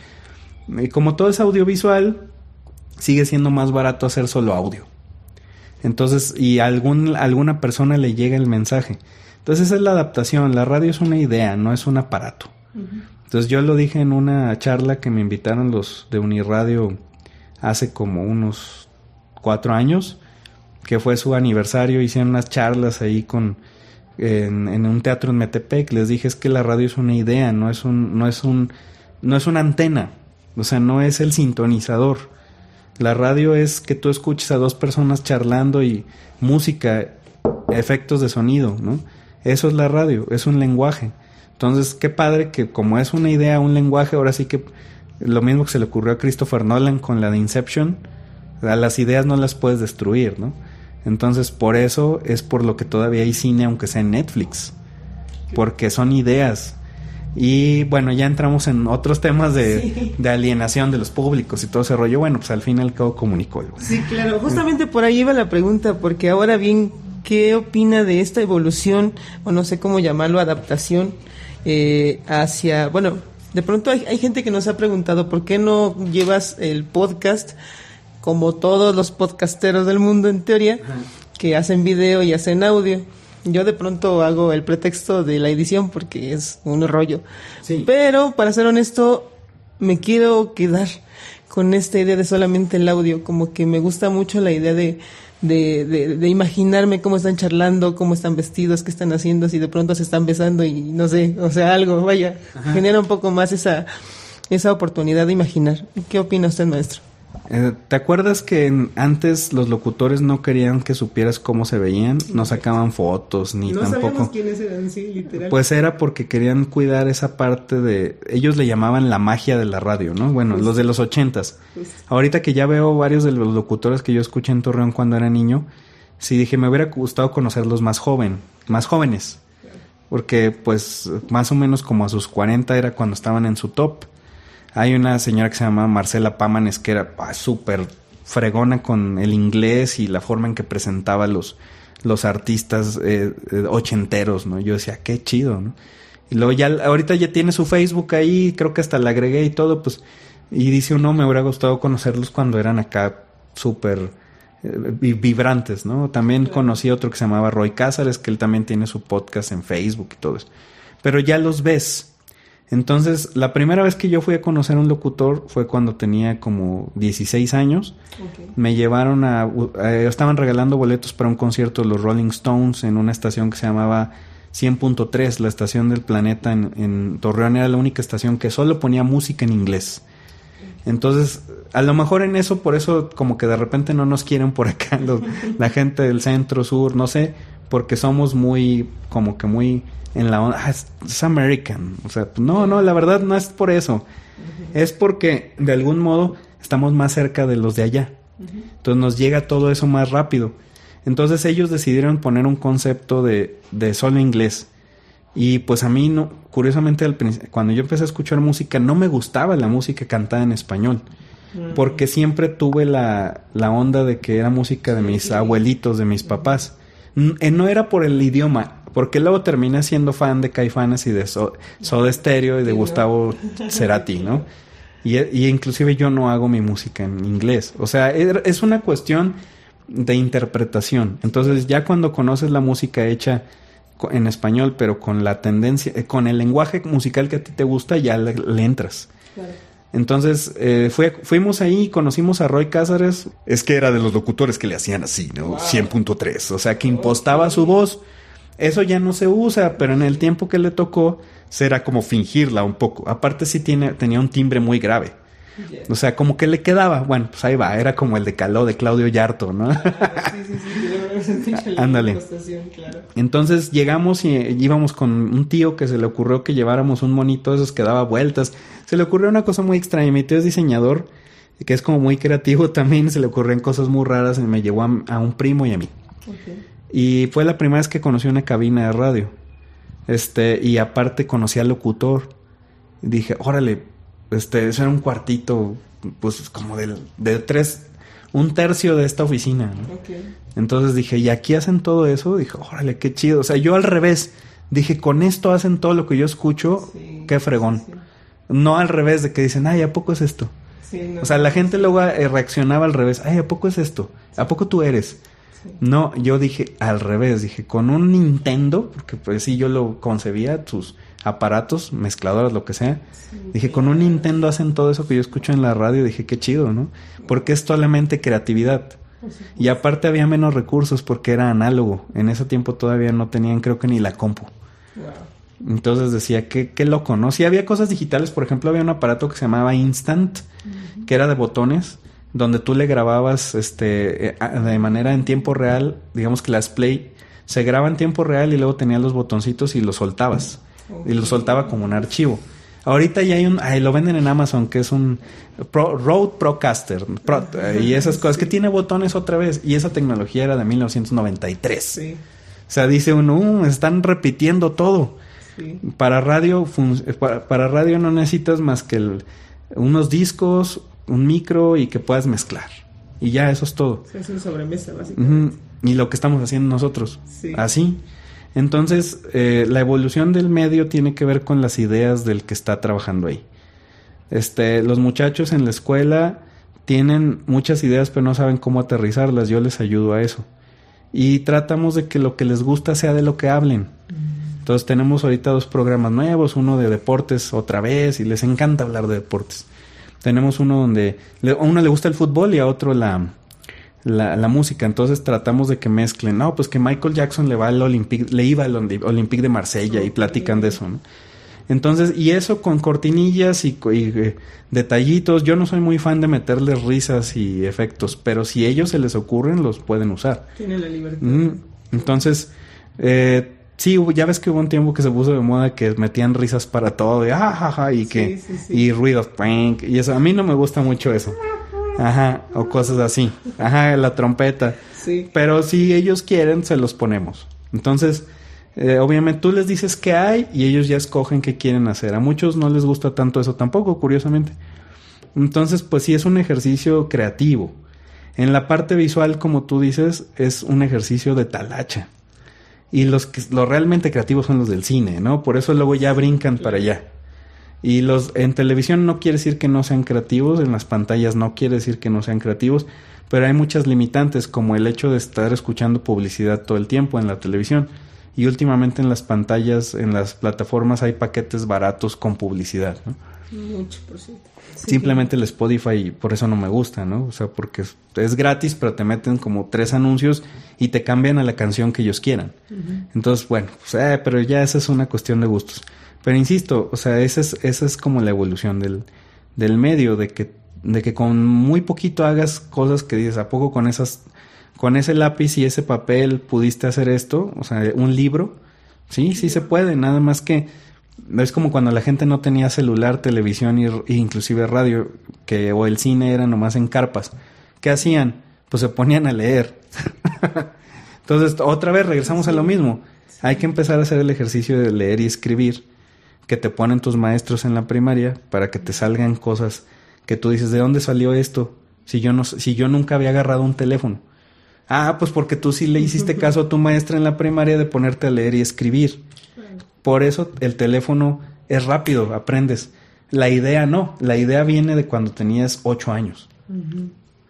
Y como todo es audiovisual, sigue siendo más barato hacer solo audio. Entonces, y a algún, a alguna persona le llega el mensaje. Entonces esa es la adaptación. La radio es una idea, no es un aparato. Uh-huh. Entonces yo lo dije en una charla que me invitaron los de Uniradio hace como unos cuatro años, que fue su aniversario. Hicieron unas charlas ahí con en, en un teatro en Metepec. Les dije, es que la radio es una idea, no es un, no es un, no es una antena, o sea, no es el sintonizador. La radio es que tú escuches a dos personas charlando y música, efectos de sonido, ¿no? Eso es la radio, es un lenguaje. Entonces, qué padre que como es una idea, un lenguaje, ahora sí que lo mismo que se le ocurrió a Christopher Nolan con la de Inception, a las ideas no las puedes destruir, ¿no? Entonces, por eso es por lo que todavía hay cine, aunque sea en Netflix, porque son ideas. Y bueno, ya entramos en otros temas de, sí. de alienación de los públicos y todo ese rollo. Bueno, pues al fin y al cabo comunicó. Sí, claro, justamente por ahí iba la pregunta, porque ahora bien, ¿qué opina de esta evolución, o no sé cómo llamarlo, adaptación eh, hacia, bueno, de pronto hay, hay gente que nos ha preguntado, ¿por qué no llevas el podcast como todos los podcasteros del mundo en teoría, ajá, que hacen video y hacen audio? Yo de pronto hago el pretexto de la edición porque es un rollo. Sí. Pero, para ser honesto, me quiero quedar con esta idea de solamente el audio. Como que me gusta mucho la idea de, de, de, de imaginarme cómo están charlando, cómo están vestidos, qué están haciendo, si de pronto se están besando y no sé, o sea, algo, vaya. Ajá. Genera un poco más esa, esa oportunidad de imaginar. ¿Qué opina usted, maestro? Eh, ¿Te acuerdas que antes los locutores no querían que supieras cómo se veían? No sacaban fotos, ni no tampoco... No sabíamos quiénes eran, sí, literal. Pues era porque querían cuidar esa parte de... Ellos le llamaban la magia de la radio, ¿no? Bueno, Justo. los de los ochentas. Justo. Ahorita que ya veo varios de los locutores que yo escuché en Torreón cuando era niño, sí dije, me hubiera gustado conocerlos más joven, más jóvenes. Claro. Porque, pues, más o menos como a sus cuarenta era cuando estaban en su top. Hay una señora que se llama Marcela Pámanes, que era ah, súper fregona con el inglés y la forma en que presentaba los, los artistas eh, eh, ochenteros, ¿no? Yo decía, qué chido, ¿no? Y luego ya, ahorita ya tiene su Facebook ahí, creo que hasta la agregué y todo, pues, y dice uno, me hubiera gustado conocerlos cuando eran acá súper eh, vibrantes, ¿no? También claro. Conocí a otro que se llamaba Roy Cázares, que él también tiene su podcast en Facebook y todo eso. Pero ya los ves. Entonces, la primera vez que yo fui a conocer a un locutor fue cuando tenía como dieciséis años. Okay. Me llevaron a... Eh, estaban regalando boletos para un concierto de los Rolling Stones en una estación que se llamaba cien punto tres, la estación del planeta en, en Torreón. Era la única estación que solo ponía música en inglés. Entonces, a lo mejor en eso, por eso como que de repente no nos quieren por acá los, la gente del centro, sur, no sé, porque somos muy, como que muy... en la onda, ah, es, es American, o sea, no, no, la verdad no es por eso, uh-huh. Es porque de algún modo estamos más cerca de los de allá, uh-huh. Entonces nos llega todo eso más rápido. Entonces ellos decidieron poner un concepto de, de solo inglés, y pues a mí, no, curiosamente, al, cuando yo empecé a escuchar música, no me gustaba la música cantada en español, uh-huh. Porque siempre tuve la, la onda de que era música de mis sí, abuelitos, de mis uh-huh. papás. No era por el idioma, porque luego terminé siendo fan de Caifanes y de so- Soda Stereo y de Gustavo Cerati, ¿no? Y, y inclusive yo no hago mi música en inglés. O sea, es una cuestión de interpretación. Entonces ya cuando conoces la música hecha en español, pero con la tendencia, con el lenguaje musical que a ti te gusta, ya le, le entras. Claro. Entonces eh, fue, fuimos ahí y conocimos a Roy Cázares. Es que era de los locutores que le hacían así, ¿no? Wow. cien punto tres, o sea, que impostaba su voz. Eso ya no se usa, pero en el tiempo que le tocó, será como fingirla un poco. Aparte sí tiene, tenía un timbre muy grave. Yeah. O sea, como que le quedaba, bueno, pues ahí va, era como el de Caló de Claudio Yarto, ¿no? Ah, sí, sí, sí, sí, ándale. Claro. Entonces llegamos y íbamos con un tío que se le ocurrió que lleváramos un monito de esos que daba vueltas. Se le ocurrió una cosa muy extraña. Mi tío es diseñador, que es como muy creativo también, se le ocurren cosas muy raras y me llevó a, a un primo y a mí. Okay. Y fue la primera vez que conocí una cabina de radio. Este, y aparte conocí al locutor. Y dije, órale, este, eso era un cuartito, pues como de, de tres, un tercio de esta oficina, ¿no? Okay. Entonces dije, ¿y aquí hacen todo eso? Dije, órale, qué chido. O sea, yo al revés, dije, con esto hacen todo lo que yo escucho, sí, qué fregón. Sí, sí. No al revés de que dicen, ay, ¿a poco es esto? Sí, no, o sea, la gente luego eh, reaccionaba al revés, ay, ¿a poco es esto? ¿A poco tú eres? Sí. No, yo dije al revés, dije, con un Nintendo, porque pues sí, yo lo concebía, sus aparatos, mezcladoras, lo que sea. Sí, dije, con un Nintendo hacen todo eso que yo escucho en la radio. Dije, qué chido, ¿no? Porque es solamente creatividad. Y aparte había menos recursos porque era análogo. En ese tiempo todavía no tenían, creo que ni la compu. Wow. Entonces decía, qué, qué loco, ¿no? Sí había cosas digitales. Por ejemplo, había un aparato que se llamaba Instant, uh-huh. que era de botones, donde tú le grababas este de manera en tiempo real. Digamos que las Play se graba en tiempo real y luego tenía los botoncitos y los soltabas. Okay. Y lo soltaba como un archivo. Ahorita ya hay un... Ay, lo venden en Amazon, que es un Pro, Rode Procaster. Pro, y esas cosas, sí. que tiene botones otra vez. Y esa tecnología era de mil novecientos noventa y tres. Sí. O sea, dice uno, uh, están repitiendo todo. Sí. Para radio fun- para, para radio no necesitas más que el, unos discos, un micro y que puedas mezclar. Y ya, eso es todo. Es una sobremesa, básicamente. Uh-huh. Y lo que estamos haciendo nosotros. Sí. Así. Entonces, eh, la evolución del medio tiene que ver con las ideas del que está trabajando ahí. Este, los muchachos en la escuela tienen muchas ideas, pero no saben cómo aterrizarlas. Yo les ayudo a eso. Y tratamos de que lo que les gusta sea de lo que hablen. Entonces, tenemos ahorita dos programas nuevos, uno de deportes otra vez, y les encanta hablar de deportes. Tenemos uno donde a uno le gusta el fútbol y a otro la... La, la música, entonces tratamos de que mezclen, no, pues que Michael Jackson le va al Olympique, le iba al Olympique de Marsella, okay. y platican de eso, ¿no? Entonces, y eso con cortinillas y, y eh, detallitos. Yo no soy muy fan de meterles risas y efectos, pero si ellos se les ocurren, los pueden usar. Tiene la libertad. Mm, entonces, eh, sí, ya ves que hubo un tiempo que se puso de moda que metían risas para todo, de ah, ja, ja, y que, sí, sí, sí. y ruidos, prank, y eso, a mí no me gusta mucho eso. Ajá, o cosas así. Ajá, la trompeta. Sí. Pero si ellos quieren, se los ponemos. Entonces, eh, obviamente tú les dices qué hay y ellos ya escogen qué quieren hacer. A muchos no les gusta tanto eso tampoco, curiosamente. Entonces, pues sí es un ejercicio creativo. En la parte visual, como tú dices, es un ejercicio de talacha. Y los que los realmente creativos son los del cine, ¿no? Por eso luego ya brincan para allá. Y los en televisión no quiere decir que no sean creativos, en las pantallas no quiere decir que no sean creativos, pero hay muchas limitantes, como el hecho de estar escuchando publicidad todo el tiempo en la televisión. Y últimamente en las pantallas, en las plataformas hay paquetes baratos con publicidad, ¿no? Mucho por ciento. Sí, Simplemente claro. el Spotify, por eso no me gusta, ¿no? O sea, porque es, es gratis, pero te meten como tres anuncios y te cambian a la canción que ellos quieran. Uh-huh. Entonces, bueno, pues, eh, pero ya esa es una cuestión de gustos. Pero insisto, o sea, esa es, esa es como la evolución del, del medio, de que, de que con muy poquito hagas cosas que dices, ¿a poco con esas, con ese lápiz y ese papel pudiste hacer esto? O sea, un libro, sí, sí se puede, nada más que es como cuando la gente no tenía celular, televisión y, y inclusive radio, que o el cine era nomás en carpas. ¿Qué hacían? Pues se ponían a leer. Entonces, otra vez regresamos a lo mismo. Hay que empezar a hacer el ejercicio de leer y escribir que te ponen tus maestros en la primaria para que te salgan cosas que tú dices, ¿de dónde salió esto? Si yo no, si yo nunca había agarrado un teléfono. Ah, pues porque tú sí le hiciste caso a tu maestra en la primaria de ponerte a leer y escribir. Por eso el teléfono es rápido, aprendes. La idea no, la idea viene de cuando tenías ocho años. Uh-huh.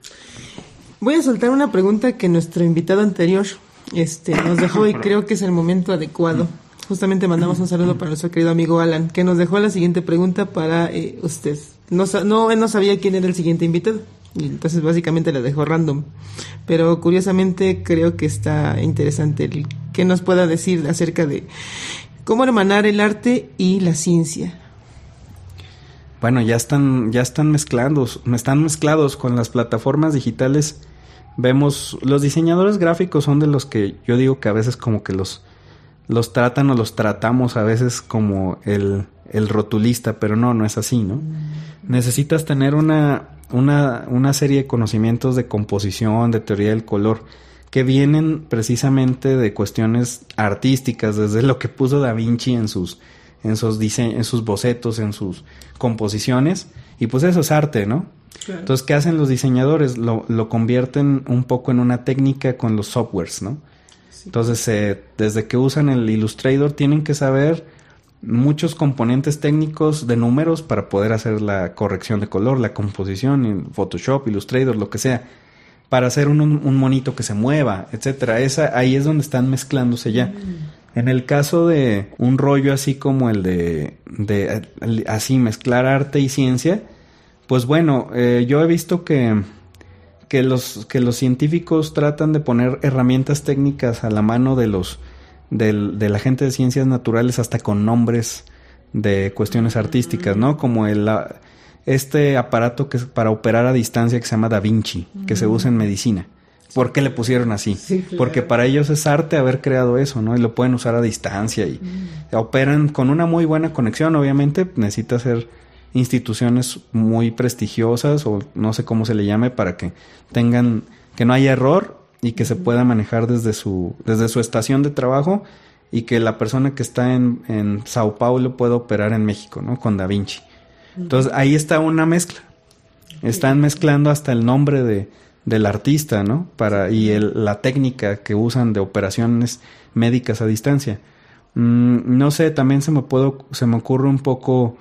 Voy a soltar una pregunta que nuestro invitado anterior este, nos dejó y creo que es el momento adecuado. Justamente mandamos un saludo para nuestro querido amigo Alan, que nos dejó la siguiente pregunta para eh, usted. No, no, él no sabía quién era el siguiente invitado, y entonces básicamente le dejó random. Pero curiosamente creo que está interesante el que nos pueda decir acerca de cómo hermanar el arte y la ciencia. Bueno, ya están, ya están mezclados, están mezclados con las plataformas digitales. Vemos, los diseñadores gráficos son de los que yo digo que a veces como que los los tratan o los tratamos a veces como el, el rotulista, pero no, no es así, ¿no? Mm. Necesitas tener una, una, una serie de conocimientos de composición, de teoría del color, que vienen precisamente de cuestiones artísticas, desde lo que puso Da Vinci en sus, en sus dise- en sus bocetos, en sus composiciones, y pues eso es arte, ¿no? Claro. Entonces, ¿qué hacen los diseñadores? Lo, lo convierten un poco en una técnica con los softwares, ¿no? Entonces, eh, desde que usan el Illustrator tienen que saber muchos componentes técnicos de números para poder hacer la corrección de color, la composición, en Photoshop, Illustrator, lo que sea, para hacer un, un monito que se mueva, etcétera. Esa, ahí es donde están mezclándose ya. En el caso de un rollo así como el de, de así mezclar arte y ciencia, pues bueno, eh, yo he visto que, que, los, que los científicos tratan de poner herramientas técnicas a la mano de los del, de la gente de ciencias naturales, hasta con nombres de cuestiones artísticas, ¿no? Como el este aparato que es para operar a distancia que se llama Da Vinci, que se usa en medicina. ¿Por qué le pusieron así? Sí, claro. Porque para ellos es arte haber creado eso, ¿no? Y lo pueden usar a distancia y mm. operan con una muy buena conexión. Obviamente necesita ser instituciones muy prestigiosas o no sé cómo se le llame para que tengan, que no haya error y que mm. se pueda manejar desde su, desde su estación de trabajo y que la persona que está en, en Sao Paulo pueda operar en México, ¿no? Con Da Vinci. Mm. Entonces ahí está una mezcla. Están mezclando hasta el nombre de del artista, ¿no? Para y el, la técnica que usan de operaciones médicas a distancia. Mm, no sé, también se me puedo, se me ocurre un poco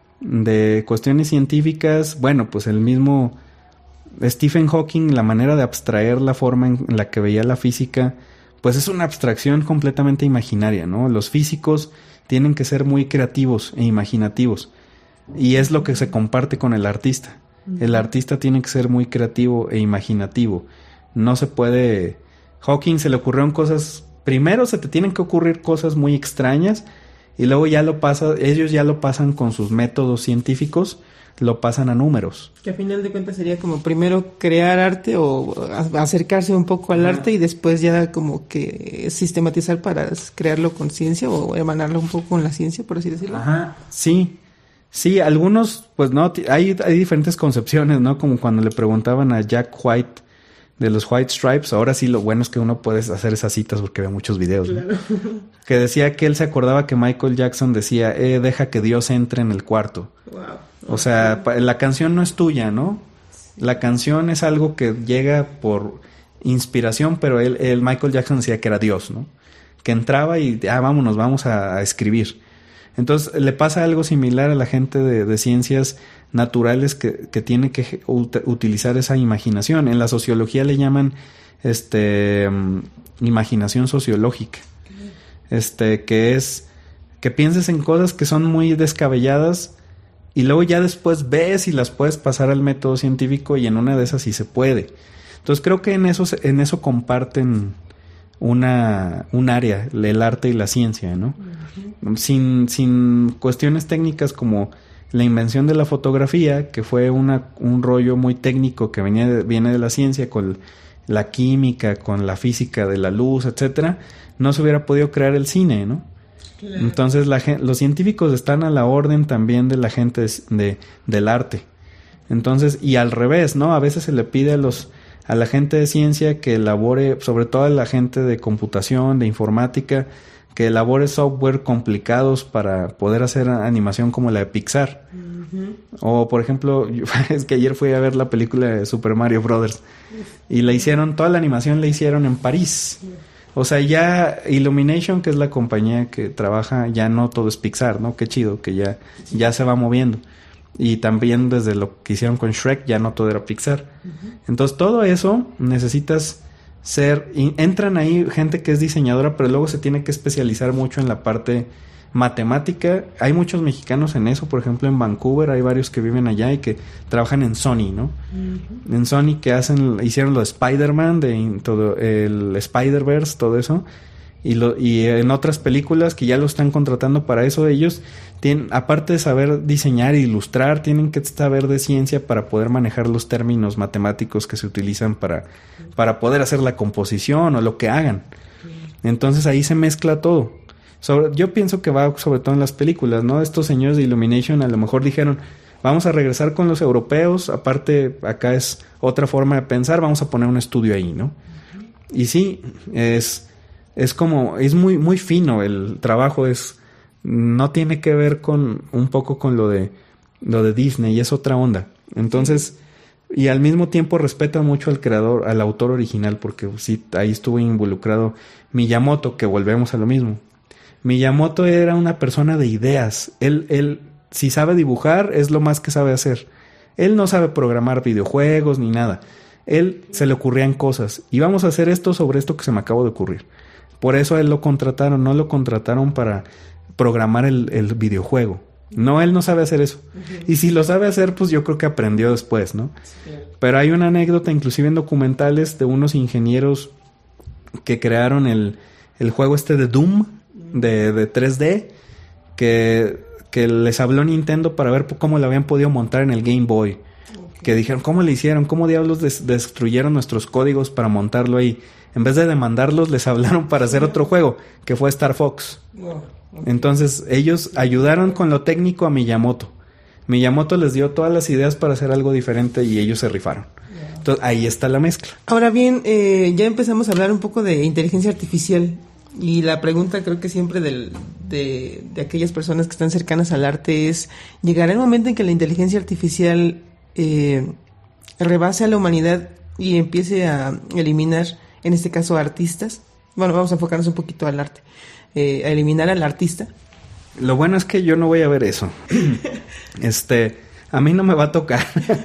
de cuestiones científicas. Bueno, pues el mismo Stephen Hawking, la manera de abstraer la forma en la que veía la física, pues es una abstracción completamente imaginaria, ¿no? Los físicos tienen que ser muy creativos e imaginativos, y es lo que se comparte con el artista. El artista tiene que ser muy creativo e imaginativo. No se puede... Hawking se le ocurrieron cosas... Primero se te tienen que ocurrir cosas muy extrañas y luego ya lo pasa... Ellos ya lo pasan con sus métodos científicos, lo pasan a números. Que a final de cuentas sería como primero crear arte o acercarse un poco al arte y después ya como que sistematizar para crearlo con ciencia o emanarlo un poco con la ciencia, por así decirlo. Ajá, sí. Sí, algunos, pues no, hay, hay diferentes concepciones, ¿no? Como cuando le preguntaban a Jack White de los White Stripes. Ahora sí, lo bueno es que uno puede hacer esas citas porque ve muchos videos, ¿no? Claro. Que decía que él se acordaba que Michael Jackson decía, eh, deja que Dios entre en el cuarto. Wow. O sea, la canción no es tuya, ¿no? Sí. La canción es algo que llega por inspiración, pero él, él, Michael Jackson decía que era Dios, ¿no? Que entraba y, ah, vámonos, vamos a, a escribir. Entonces le pasa algo similar a la gente de, de ciencias naturales que, que tiene que ut- utilizar esa imaginación. En la sociología le llaman este um, imaginación sociológica, este que es que pienses en cosas que son muy descabelladas y luego ya después ves y las puedes pasar al método científico y en una de esas sí se puede. Entonces creo que en eso en eso comparten una un área, el arte y la ciencia, ¿no? Uh-huh. Sin sin cuestiones técnicas como la invención de la fotografía, que fue una un rollo muy técnico que venía de, viene de la ciencia con la química, con la física de la luz, etcétera, no se hubiera podido crear el cine, ¿no? Claro. Entonces la los científicos están a la orden también de la gente de, de del arte. Entonces, y al revés, ¿no? A veces se le pide a los a la gente de ciencia que elabore, sobre todo a la gente de computación, de informática, que elabore software complicados para poder hacer animación como la de Pixar. Uh-huh. O, por ejemplo, yo, es que ayer fui a ver la película de Super Mario Brothers y la hicieron, toda la animación la hicieron en París. O sea, ya Illumination, que es la compañía que trabaja, ya no todo es Pixar, ¿no? Qué chido, que ya, ya se va moviendo. Y también desde lo que hicieron con Shrek, ya no todo era Pixar. Uh-huh. Entonces todo eso necesitas ser... Y entran ahí gente que es diseñadora, pero luego se tiene que especializar mucho en la parte matemática. Hay muchos mexicanos en eso, por ejemplo en Vancouver hay varios que viven allá y que trabajan en Sony, ¿no? Uh-huh. En Sony que hacen, hicieron lo de Spider-Man, de todo el Spider-Verse, todo eso. Y, lo, y en otras películas que ya lo están contratando para eso, ellos tienen, aparte de saber diseñar e ilustrar, tienen que saber de ciencia para poder manejar los términos matemáticos que se utilizan para, para poder hacer la composición o lo que hagan. Entonces ahí se mezcla todo. Sobre, yo pienso que va sobre todo en las películas, ¿no? Estos señores de Illumination a lo mejor dijeron, vamos a regresar con los europeos, aparte acá es otra forma de pensar, vamos a poner un estudio ahí, ¿no? Y sí, es... Es como, es muy muy fino el trabajo, es no tiene que ver con un poco con lo de lo de Disney, es otra onda. Entonces, y al mismo tiempo respeta mucho al creador, al autor original, porque sí, ahí estuvo involucrado Miyamoto, que volvemos a lo mismo. Miyamoto era una persona de ideas. Él, él, si sabe dibujar, es lo más que sabe hacer. Él no sabe programar videojuegos ni nada. Él se le ocurrían cosas. Y vamos a hacer esto sobre esto que se me acabó de ocurrir. Por eso a él lo contrataron, no lo contrataron para programar el, el videojuego. No, él no sabe hacer eso. Uh-huh. Y si lo sabe hacer, pues yo creo que aprendió después, ¿no? Sí. Pero hay una anécdota, inclusive en documentales, de unos ingenieros que crearon el, el juego este de Doom, de, de tres D, que, que les habló Nintendo para ver cómo lo habían podido montar en el Game Boy. Okay. Que dijeron, ¿cómo le hicieron? ¿Cómo diablos des- destruyeron nuestros códigos para montarlo ahí? En vez de demandarlos, les hablaron para hacer otro juego, que fue Star Fox. Oh, okay. Entonces, ellos ayudaron con lo técnico a Miyamoto. Miyamoto les dio todas las ideas para hacer algo diferente y ellos se rifaron. Yeah. Entonces, ahí está la mezcla. Ahora bien, eh, ya empezamos a hablar un poco de inteligencia artificial. Y la pregunta creo que siempre del, de, de aquellas personas que están cercanas al arte es, ¿llegará el momento en que la inteligencia artificial eh, rebase a la humanidad y empiece a eliminar, en este caso, artistas? Bueno, vamos a enfocarnos un poquito al arte. Eh, a eliminar al artista. Lo bueno es que yo no voy a ver eso. este, a mí no me va a tocar.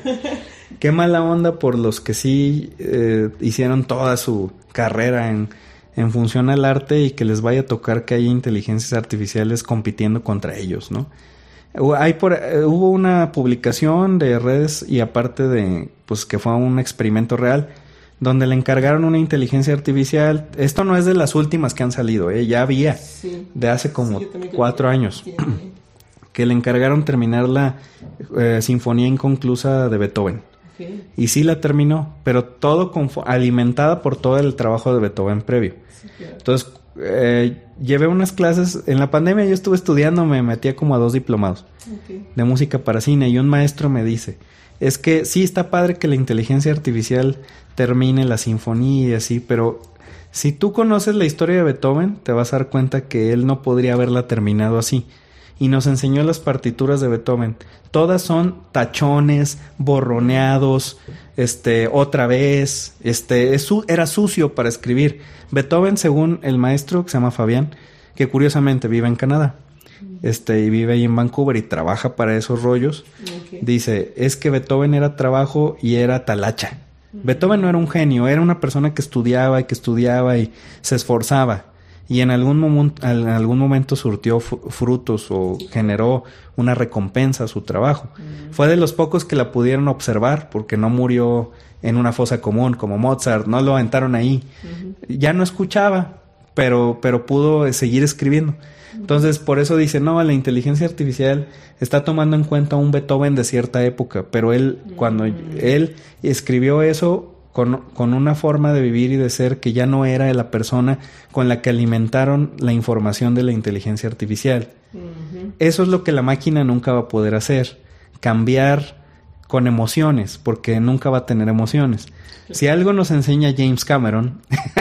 Qué mala onda por los que sí eh, hicieron toda su carrera en, en función al arte y que les vaya a tocar que haya inteligencias artificiales compitiendo contra ellos, ¿no? Hay por, eh, hubo una publicación de redes y aparte de, pues que fue un experimento real, donde le encargaron una inteligencia artificial. Esto no es de las últimas que han salido, ¿eh? Ya había, sí, de hace como sí, cuatro años, sí, que le encargaron terminar la eh, sinfonía inconclusa de Beethoven. Okay. Y sí la terminó, pero todo confo- alimentada por todo el trabajo de Beethoven previo. Sí, claro. Entonces, eh, llevé unas clases, en la pandemia yo estuve estudiando, me metía como a dos diplomados okay. de música para cine, y un maestro me dice, es que sí está padre que la inteligencia artificial termine la sinfonía y así, pero si tú conoces la historia de Beethoven, te vas a dar cuenta que él no podría haberla terminado así. Y nos enseñó las partituras de Beethoven. Todas son tachones, borroneados, este, otra vez, este, es su, era sucio para escribir. Beethoven, según el maestro, que se llama Fabián, que curiosamente vive en Canadá, este, y vive ahí en Vancouver y trabaja para esos rollos, okay. dice, es que Beethoven era trabajo y era talacha. Beethoven no era un genio, era una persona que estudiaba y que estudiaba y se esforzaba y en algún, mom- en algún momento surtió frutos o generó una recompensa a su trabajo. Uh-huh. Fue de los pocos que la pudieron observar porque no murió en una fosa común como Mozart, no lo aventaron ahí. Uh-huh. Ya no escuchaba, pero, pero pudo seguir escribiendo. Entonces, por eso dice, no, la inteligencia artificial está tomando en cuenta un Beethoven de cierta época, pero él, cuando él escribió eso con, con una forma de vivir y de ser que ya no era la persona con la que alimentaron la información de la inteligencia artificial. Uh-huh. Eso es lo que la máquina nunca va a poder hacer, cambiar con emociones, porque nunca va a tener emociones. Si algo nos enseña James Cameron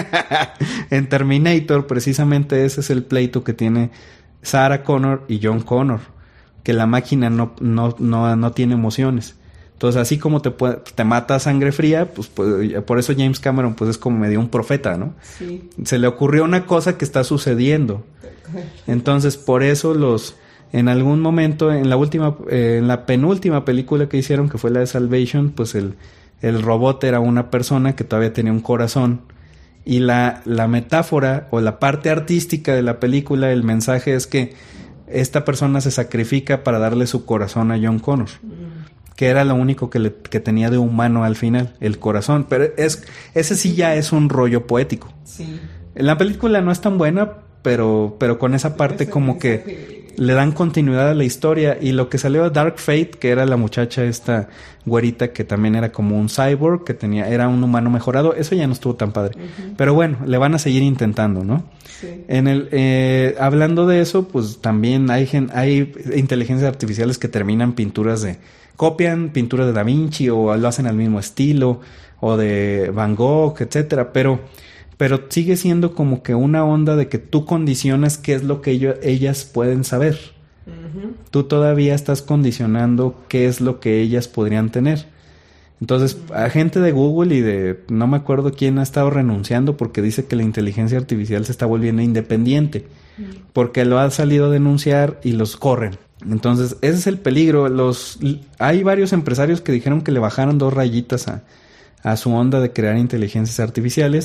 en Terminator, precisamente ese es el pleito que tiene Sarah Connor y John Connor, que la máquina no, no, no, no tiene emociones. Entonces, así como te puede, te mata a sangre fría, pues, pues por eso James Cameron pues es como medio un profeta, ¿no? Sí. Se le ocurrió una cosa que está sucediendo. Entonces, por eso los en algún momento, en la última, eh, en la penúltima película que hicieron, que fue la de Salvation, pues el El robot era una persona que todavía tenía un corazón. Y la, la metáfora o la parte artística de la película, el mensaje es que esta persona se sacrifica para darle su corazón a John Connor. Mm. Que era lo único que, le, que tenía de humano al final, el corazón. Pero es, ese sí ya es un rollo poético. Sí. La película no es tan buena, pero, pero con esa parte como que le dan continuidad a la historia. Y lo que salió a Dark Fate, que era la muchacha esta güerita que también era como un cyborg, que tenía era un humano mejorado, eso ya no estuvo tan padre. Uh-huh. Pero bueno, le van a seguir intentando, ¿no? Sí. En el eh, hablando de eso, pues también hay hay inteligencias artificiales que terminan pinturas de copian pinturas de Da Vinci o lo hacen al mismo estilo o de Van Gogh, etcétera, pero pero sigue siendo como que una onda de que tú condicionas qué es lo que ellos, ellas pueden saber. Uh-huh. Tú todavía estás condicionando qué es lo que ellas podrían tener. Entonces, uh-huh. a gente de Google y de no me acuerdo quién ha estado renunciando porque dice que la inteligencia artificial se está volviendo independiente, uh-huh. porque lo ha salido a denunciar y los corren. Entonces, ese es el peligro. Los hay varios empresarios que dijeron que le bajaron dos rayitas a, a su onda de crear inteligencias artificiales,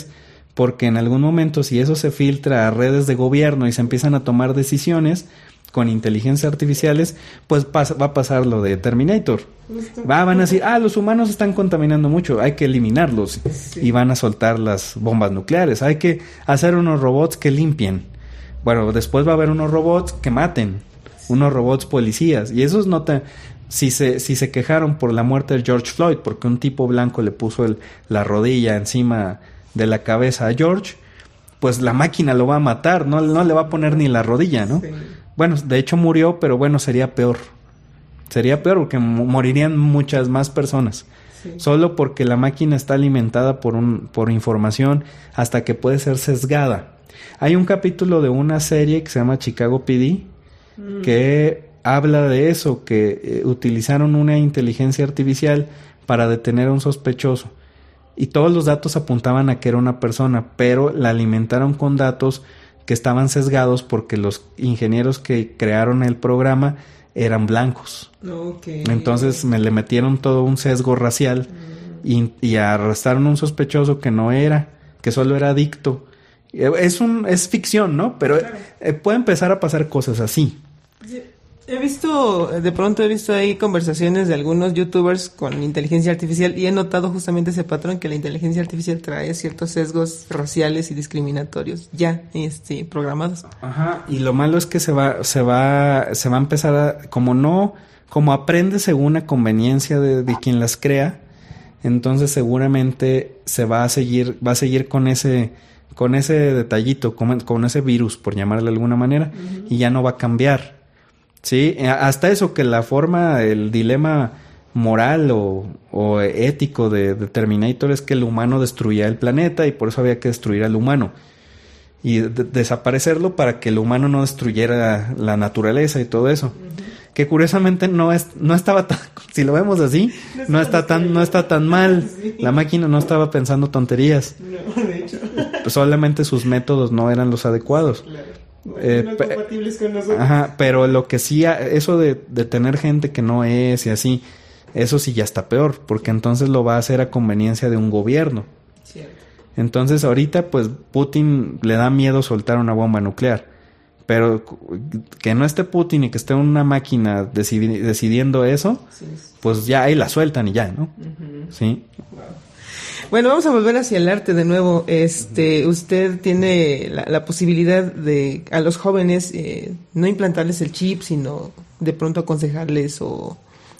porque en algún momento si eso se filtra a redes de gobierno y se empiezan a tomar decisiones con inteligencia artificiales, pues pasa, va a pasar lo de Terminator. Va, van a decir, ah, los humanos están contaminando mucho, hay que eliminarlos. Sí. Y van a soltar las bombas nucleares. Hay que hacer unos robots que limpien. Bueno, después va a haber unos robots que maten. Sí. Unos robots policías. Y esos no te... Si se, si se quejaron por la muerte de George Floyd, porque un tipo blanco le puso el, la rodilla encima de la cabeza a George, pues la máquina lo va a matar, no, no le va a poner ni la rodilla, ¿no? Sí. Bueno, de hecho murió, pero bueno, sería peor. Sería peor porque morirían muchas más personas. Sí. Solo porque la máquina está alimentada por un, por información hasta que puede ser sesgada. Hay un capítulo de una serie que se llama Chicago P D mm. que habla de eso, que eh, utilizaron una inteligencia artificial para detener a un sospechoso. Y todos los datos apuntaban a que era una persona, pero la alimentaron con datos que estaban sesgados porque los ingenieros que crearon el programa eran blancos. Okay. Entonces me le metieron todo un sesgo racial mm. y, y arrestaron a un sospechoso que no era, que solo era adicto. Es un es ficción, ¿no? Pero claro. eh, puede empezar a pasar cosas así. Sí. He visto, de pronto he visto ahí conversaciones de algunos youtubers con inteligencia artificial y he notado justamente ese patrón, que la inteligencia artificial trae ciertos sesgos raciales y discriminatorios ya este, programados. Ajá, y lo malo es que se va, se va, se va a empezar a, como no, como aprende según la conveniencia de, de quien las crea, entonces seguramente se va a seguir, va a seguir con ese, con ese detallito, con, con ese virus, por llamarle de alguna manera, uh-huh. y ya no va a cambiar. Sí, hasta eso, que la forma, el dilema moral o, o ético de, de Terminator es que el humano destruía el planeta y por eso había que destruir al humano y de, desaparecerlo para que el humano no destruyera la naturaleza y todo eso. Uh-huh. Que curiosamente no es, no estaba tan, si lo vemos así, no, no está tan, no está tan mal. Sí. La máquina no estaba pensando tonterías. No, de hecho. Pues solamente sus métodos no eran los adecuados. Claro. Eh, no compatibles con nosotros. Ajá, pero lo que sí, eso de, de tener gente que no es y así, eso sí ya está peor, porque entonces lo va a hacer a conveniencia de un gobierno. Cierto. Entonces ahorita pues Putin le da miedo soltar una bomba nuclear, pero que no esté Putin y que esté una máquina decidi- decidiendo eso, sí, sí. Pues ya ahí la sueltan y ya, ¿no? Uh-huh. Sí. Wow. Bueno, vamos a volver hacia el arte de nuevo. Este, usted tiene la, la posibilidad de a los jóvenes eh, no implantarles el chip, sino de pronto aconsejarles o,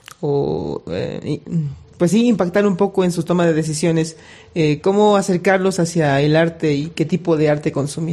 o eh, pues sí, impactar un poco en su toma de decisiones. Eh, ¿Cómo acercarlos hacia el arte y qué tipo de arte consumir?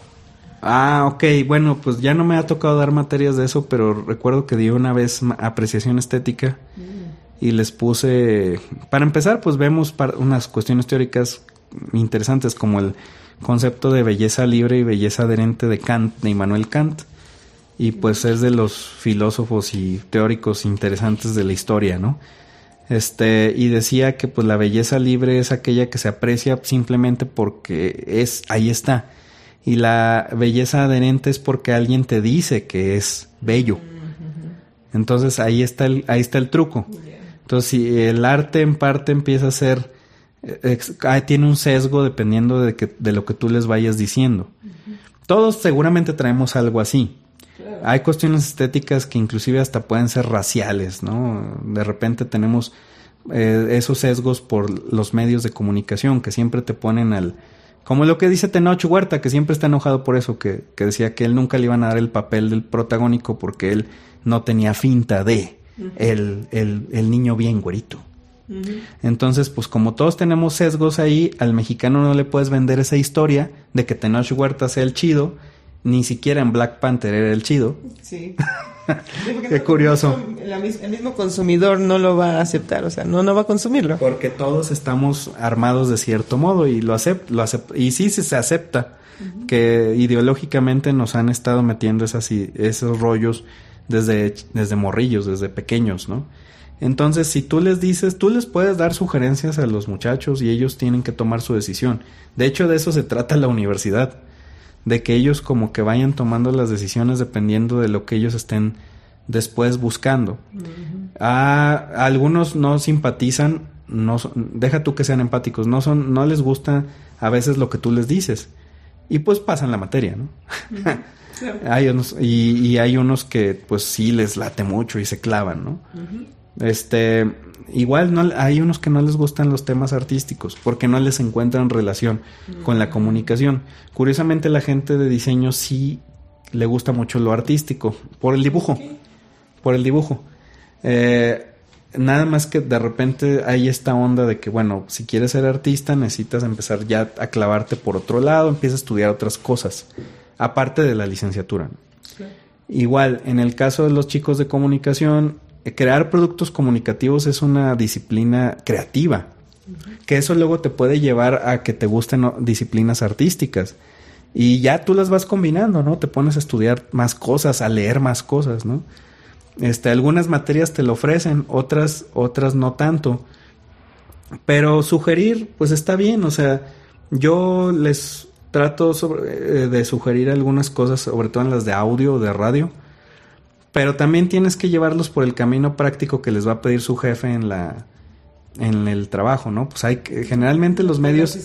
Ah, ok. Bueno, pues ya no me ha tocado dar materias de eso, pero recuerdo que di una vez apreciación estética. Mm. Y les puse, para empezar, pues vemos unas cuestiones teóricas interesantes como el concepto de belleza libre y belleza adherente de Kant, de Immanuel Kant. Y pues es de los filósofos y teóricos interesantes de la historia, ¿no? Este, y decía que pues la belleza libre es aquella que se aprecia simplemente porque es, ahí está. Y la belleza adherente es porque alguien te dice que es bello. Entonces ahí está el, ahí está el truco. Entonces, si el arte en parte empieza a ser, eh, eh, tiene un sesgo dependiendo de, que, de lo que tú les vayas diciendo. Uh-huh. Todos seguramente traemos algo así. Claro. Hay cuestiones estéticas que inclusive hasta pueden ser raciales, ¿no? De repente tenemos eh, esos sesgos por los medios de comunicación que siempre te ponen al... Como lo que dice Tenoch Huerta, que siempre está enojado por eso, que, que decía que él nunca le iban a dar el papel del protagónico porque él no tenía finta de... Uh-huh. El, el, el niño bien güerito. Uh-huh. Entonces, pues como todos tenemos sesgos ahí, al mexicano no le puedes vender esa historia de que Tenoch Huerta sea el chido, ni siquiera en Black Panther era el chido. Sí. Qué no, curioso. La, el mismo consumidor no lo va a aceptar, o sea, no, no va a consumirlo. Porque todos estamos armados de cierto modo y lo acept, lo acept, y sí, sí se acepta. Uh-huh. Que ideológicamente nos han estado metiendo esas, esos rollos desde, desde morrillos, desde pequeños, ¿no? Entonces, si tú les dices, tú les puedes dar sugerencias a los muchachos y ellos tienen que tomar su decisión. De hecho, de eso se trata la universidad, de que ellos como que vayan tomando las decisiones dependiendo de lo que ellos estén después buscando. Uh-huh. A, a algunos no simpatizan, no son, deja tú que sean empáticos, no son, no les gusta a veces lo que tú les dices. Y pues pasan la materia, ¿no? Uh-huh. Claro. Hay unos, y, y hay unos que pues sí les late mucho y se clavan, ¿no? Uh-huh. Este, igual no, hay unos que no les gustan los temas artísticos porque no les encuentran relación uh-huh. con la comunicación. Curiosamente la gente de diseño sí le gusta mucho lo artístico, por el dibujo, okay. por el dibujo. Eh, nada más que de repente hay esta onda de que, bueno, si quieres ser artista necesitas empezar ya a clavarte por otro lado, empieza a estudiar otras cosas, aparte de la licenciatura. Okay. Igual, en el caso de los chicos de comunicación, crear productos comunicativos es una disciplina creativa, uh-huh. que eso luego te puede llevar a que te gusten disciplinas artísticas. Y ya tú las vas combinando, ¿no? Te pones a estudiar más cosas, a leer más cosas, ¿no? Este, algunas materias te lo ofrecen, otras, otras no tanto. Pero sugerir, pues está bien. O sea, yo les trato sobre, eh, de sugerir algunas cosas, sobre todo en las de audio o de radio. Pero también tienes que llevarlos por el camino práctico que les va a pedir su jefe en la, en el trabajo, ¿no? Pues hay que, generalmente los medios...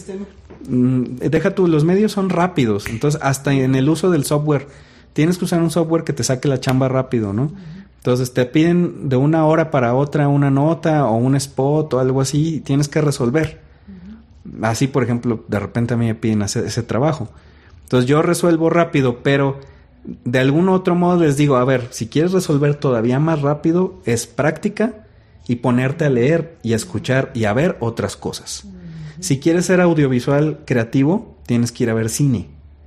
Deja tú, los medios son rápidos, entonces hasta en el uso del software tienes que usar un software que te saque la chamba rápido, ¿no? Uh-huh. Entonces te piden de una hora para otra una nota o un spot o algo así y tienes que resolver. Uh-huh. Así, por ejemplo, de repente a mí me piden hacer ese trabajo. Entonces yo resuelvo rápido, pero de algún otro modo les digo, a ver, si quieres resolver todavía más rápido, es práctica y ponerte a leer y a escuchar y a ver otras cosas. Uh-huh. Si quieres ser audiovisual creativo, tienes que ir a ver cine.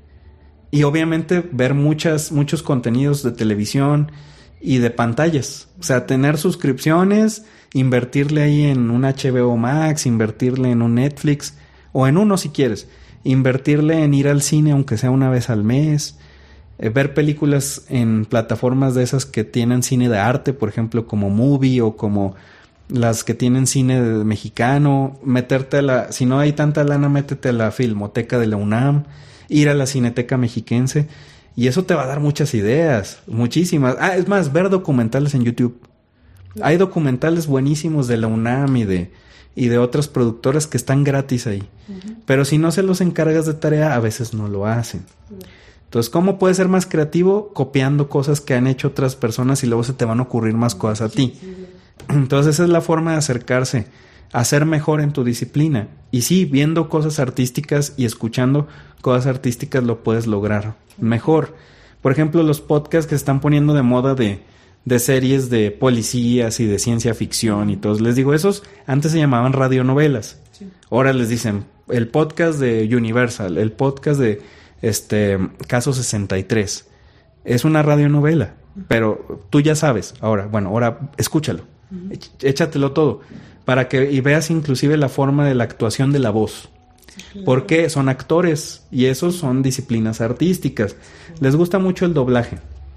Y obviamente ver muchas, muchos contenidos de televisión y de pantallas. O sea, tener suscripciones, invertirle ahí en un H B O Max, invertirle en un Netflix, o en uno si quieres. Invertirle en ir al cine aunque sea una vez al mes. Eh, ver películas en plataformas de esas que tienen cine de arte, por ejemplo, como Movie o como... las que tienen cine mexicano, meterte a la, si no hay tanta lana, métete a la Filmoteca de la UNAM, ir a la Cineteca Mexiquense, y eso te va a dar muchas ideas, muchísimas. Ah, es más, ver documentales en YouTube. Hay documentales buenísimos de la UNAM y de, y de otras productoras que están gratis ahí. Uh-huh. Pero si no se los encargas de tarea, a veces no lo hacen. Uh-huh. Entonces, ¿cómo puedes ser más creativo? Copiando cosas que han hecho otras personas y luego se te van a ocurrir más cosas a ti. Entonces esa es la forma de acercarse a ser mejor en tu disciplina. Y sí, viendo cosas artísticas y escuchando cosas artísticas lo puedes lograr mejor. Por ejemplo, los podcasts que se están poniendo de moda de, de series de policías y de ciencia ficción y todos. Les digo, esos antes se llamaban radionovelas. Sí. Ahora les dicen el podcast de Universal, el podcast de este Caso sesenta y tres. Es una radionovela, pero tú ya sabes. Ahora, bueno, ahora escúchalo. Uh-huh. Échatelo todo para que y veas inclusive la forma de la actuación de la voz. Claro. Porque son actores y esos son disciplinas artísticas. Uh-huh. Les gusta mucho el doblaje.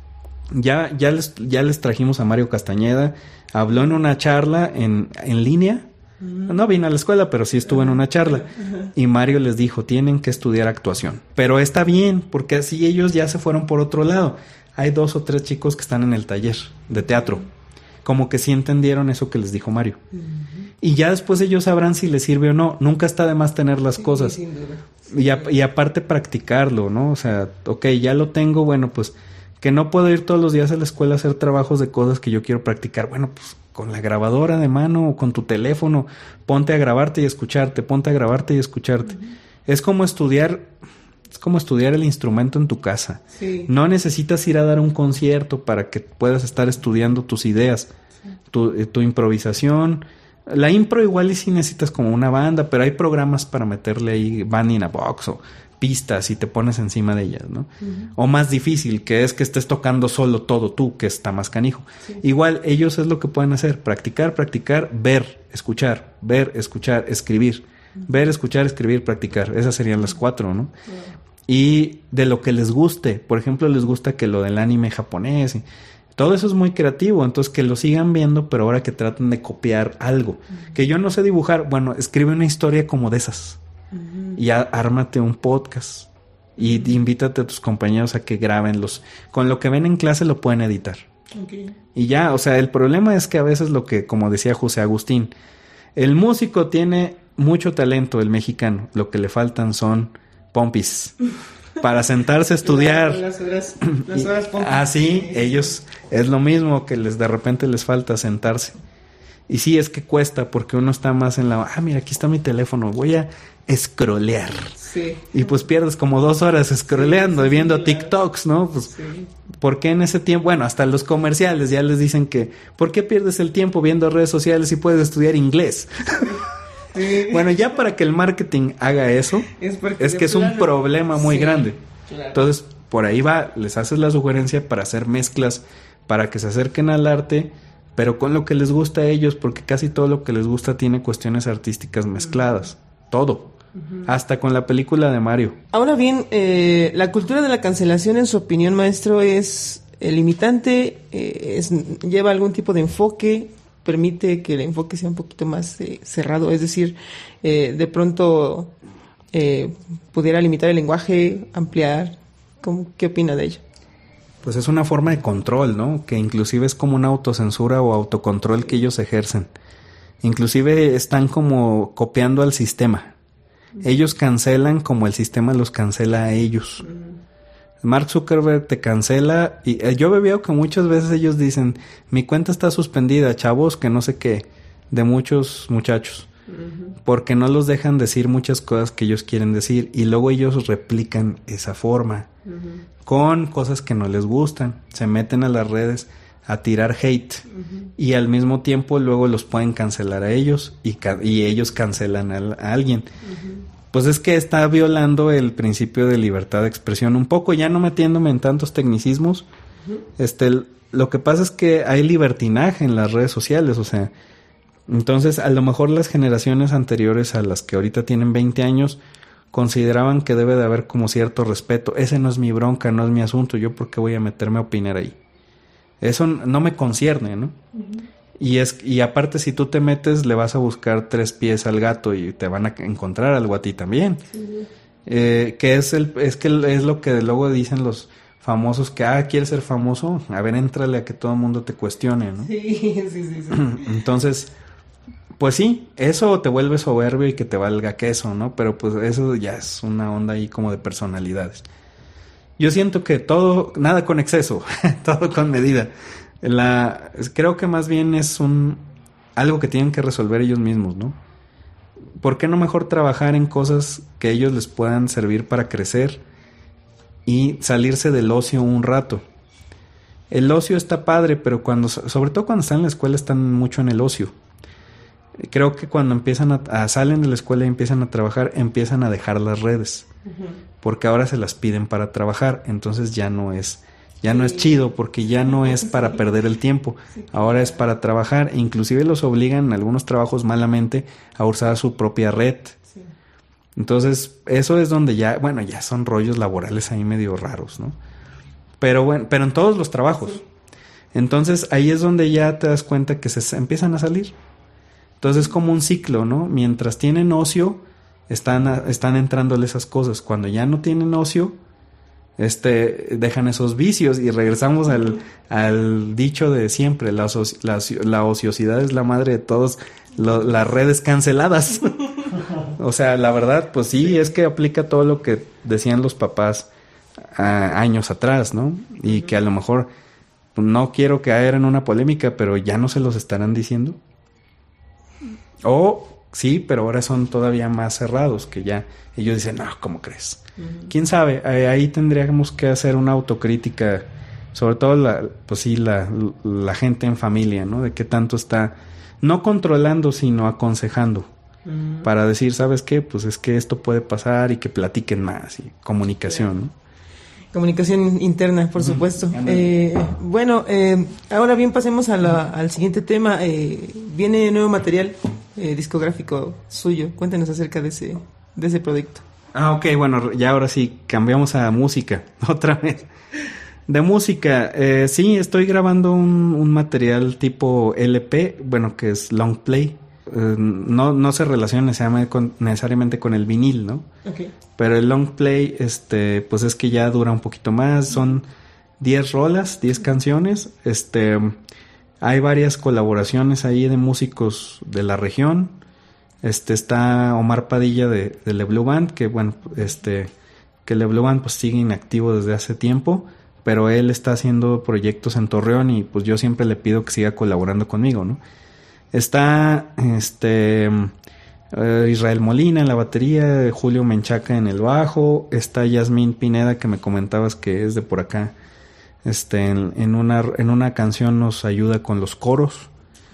Ya ya les ya les trajimos a Mario Castañeda, habló en una charla en en línea. Uh-huh. No vino a la escuela, pero sí estuvo uh-huh. en una charla. Uh-huh. Y Mario les dijo, tienen que estudiar actuación. Pero está bien, porque así ellos ya se fueron por otro lado. Hay dos o tres chicos que están en el taller de teatro. Como que sí entendieron eso que les dijo Mario. Uh-huh. Y ya después ellos sabrán si les sirve o no. Nunca está de más tener las sí, cosas. Sí, sí. Y, a, y aparte practicarlo, ¿no? O sea, ok, ya lo tengo, bueno, pues que no puedo ir todos los días a la escuela a hacer trabajos de cosas que yo quiero practicar. Bueno, pues con la grabadora de mano o con tu teléfono, ponte a grabarte y escucharte, ponte a grabarte y escucharte. Uh-huh. Es como estudiar... Es como estudiar el instrumento en tu casa. Sí. No necesitas ir a dar un concierto para que puedas estar estudiando tus ideas, sí. tu, tu improvisación. La impro igual y sí necesitas como una banda, pero hay programas para meterle ahí band in a box o pistas y te pones encima de ellas, ¿no? Uh-huh. O más difícil, que es que estés tocando solo todo tú, que está más canijo. Sí. Igual ellos es lo que pueden hacer, practicar, practicar, ver, escuchar, ver, escuchar, escribir. Ver, escuchar, escribir, practicar. Esas serían las cuatro, ¿no? Yeah. Y de lo que les guste. Por ejemplo, les gusta que lo del anime japonés. Y todo eso es muy creativo. Entonces, que lo sigan viendo, pero ahora que traten de copiar algo. Uh-huh. Que yo no sé dibujar. Bueno, escribe una historia como de esas. Uh-huh. Y a, ármate un podcast. Y uh-huh. invítate a tus compañeros a que graben los... Con lo que ven en clase lo pueden editar. Okay. Y ya, o sea, el problema es que a veces lo que, como decía José Agustín, el músico tiene... mucho talento el mexicano. Lo que le faltan son pompis para sentarse a estudiar. Las horas, las horas pompis. Ah, sí, ellos es lo mismo que les de repente les falta sentarse. Y sí, es que cuesta porque uno está más en la... Ah, mira, aquí está mi teléfono, voy a scrollear. Sí. Y pues pierdes como dos horas scrolleando sí, y viendo sí, TikToks, ¿no? Pues, sí. ¿por qué en ese tiempo? Bueno, hasta los comerciales ya les dicen que... ¿Por qué pierdes el tiempo viendo redes sociales si puedes estudiar inglés? Sí. Bueno, ya para que el marketing haga eso, es, es que es plano. Un problema muy sí, grande. Claro. Entonces, por ahí va, les haces la sugerencia para hacer mezclas, para que se acerquen al arte... pero con lo que les gusta a ellos, porque casi todo lo que les gusta tiene cuestiones artísticas mezcladas. Uh-huh. Todo. Uh-huh. Hasta con la película de Mario. Ahora bien, eh, la cultura de la cancelación, en su opinión, maestro, es eh, limitante, eh, es, lleva algún tipo de enfoque, permite que el enfoque sea un poquito más eh, cerrado, es decir, eh, de pronto eh, pudiera limitar el lenguaje, ampliar. ¿Cómo, ¿Qué opina de ello? Pues es una forma de control, ¿no? Que inclusive es como una autocensura o autocontrol que ellos ejercen. Inclusive están como copiando al sistema. Ellos cancelan como el sistema los cancela a ellos. Mark Zuckerberg te cancela y eh, yo veo que muchas veces ellos dicen, mi cuenta está suspendida, chavos, que no sé qué, de muchos muchachos. Uh-huh. Porque no los dejan decir muchas cosas que ellos quieren decir y luego ellos replican esa forma. Uh-huh. Con cosas que no les gustan, se meten a las redes a tirar hate uh-huh. y al mismo tiempo luego los pueden cancelar a ellos y, ca- y ellos cancelan a, a alguien. Uh-huh. Pues es que está violando el principio de libertad de expresión un poco, ya no metiéndome en tantos tecnicismos. Uh-huh. Este, lo que pasa es que hay libertinaje en las redes sociales, o sea, entonces a lo mejor las generaciones anteriores a las que ahorita tienen veinte años consideraban que debe de haber como cierto respeto. Ese no es mi bronca, no es mi asunto. ¿Yo por qué voy a meterme a opinar ahí? Eso no me concierne, ¿no? Uh-huh. Y es y aparte si tú te metes le vas a buscar tres pies al gato y te van a encontrar algo a ti también. Uh-huh. Eh, que es el es que es lo que luego dicen los famosos que ah quieres ser famoso, a ver éntrale a que todo el mundo te cuestione, ¿no? Sí, sí, sí, sí. Entonces pues sí, eso te vuelve soberbio y que te valga queso, ¿no? Pero pues eso ya es una onda ahí como de personalidades. Yo siento que todo, nada con exceso, todo con medida. La, creo que más bien es un algo que tienen que resolver ellos mismos, ¿no? ¿Por qué no mejor trabajar en cosas que ellos les puedan servir para crecer y salirse del ocio un rato? El ocio está padre, pero cuando, sobre todo cuando están en la escuela, están mucho en el ocio. Creo que cuando empiezan a, a salen de la escuela y empiezan a trabajar, empiezan a dejar las redes, uh-huh. porque ahora se las piden para trabajar, entonces ya no es, ya sí. no es chido, porque ya no es para sí. perder el tiempo, sí. ahora es para trabajar, e inclusive los obligan en algunos trabajos malamente a usar su propia red. Sí. Entonces, eso es donde ya, bueno, ya son rollos laborales ahí medio raros, ¿no? Pero bueno, pero en todos los trabajos. Sí. Entonces, ahí es donde ya te das cuenta que se empiezan a salir. Entonces es como un ciclo, ¿no? Mientras tienen ocio, están, están entrándole esas cosas. Cuando ya no tienen ocio, este, dejan esos vicios y regresamos al, al dicho de siempre, la, la, la ociosidad es la madre de todos lo, las redes canceladas. O sea, la verdad, pues sí, es que aplica todo lo que decían los papás a, años atrás, ¿no? Y que a lo mejor, no quiero caer en una polémica, pero ya no se los estarán diciendo. O sí, pero ahora son todavía más cerrados, que ya ellos dicen, no, ¿cómo crees? Uh-huh. ¿Quién sabe? Ahí tendríamos que hacer una autocrítica, sobre todo, la, pues sí, la, la gente en familia, ¿no? De qué tanto está, no controlando, sino aconsejando, uh-huh. para decir, ¿sabes qué? Pues es que esto puede pasar y que platiquen más, y comunicación, ¿no? Comunicación interna, por supuesto. Uh-huh. Eh, bueno, eh, ahora bien, pasemos a la, al siguiente tema. Eh, viene nuevo material eh, discográfico suyo. Cuéntenos acerca de ese, de ese proyecto. Ah, ok, bueno, ya ahora sí, cambiamos a música, otra vez. De música, eh, sí, estoy grabando un, un material tipo L P, bueno, que es long play. Eh, no, no se relaciona necesariamente con, necesariamente con el vinil, ¿no? Okay. Pero el long play, este, pues es que ya dura un poquito más, son diez rolas, diez canciones, este, hay varias colaboraciones ahí de músicos de la región, Este está Omar Padilla de, de Le Bleu Band, que bueno, este que Le Bleu Band pues sigue inactivo desde hace tiempo, pero él está haciendo proyectos en Torreón y pues yo siempre le pido que siga colaborando conmigo, ¿no? Está este uh, Israel Molina en la batería, Julio Menchaca en el bajo, está Yasmín Pineda, que me comentabas que es de por acá. Este en, en una en una canción nos ayuda con los coros.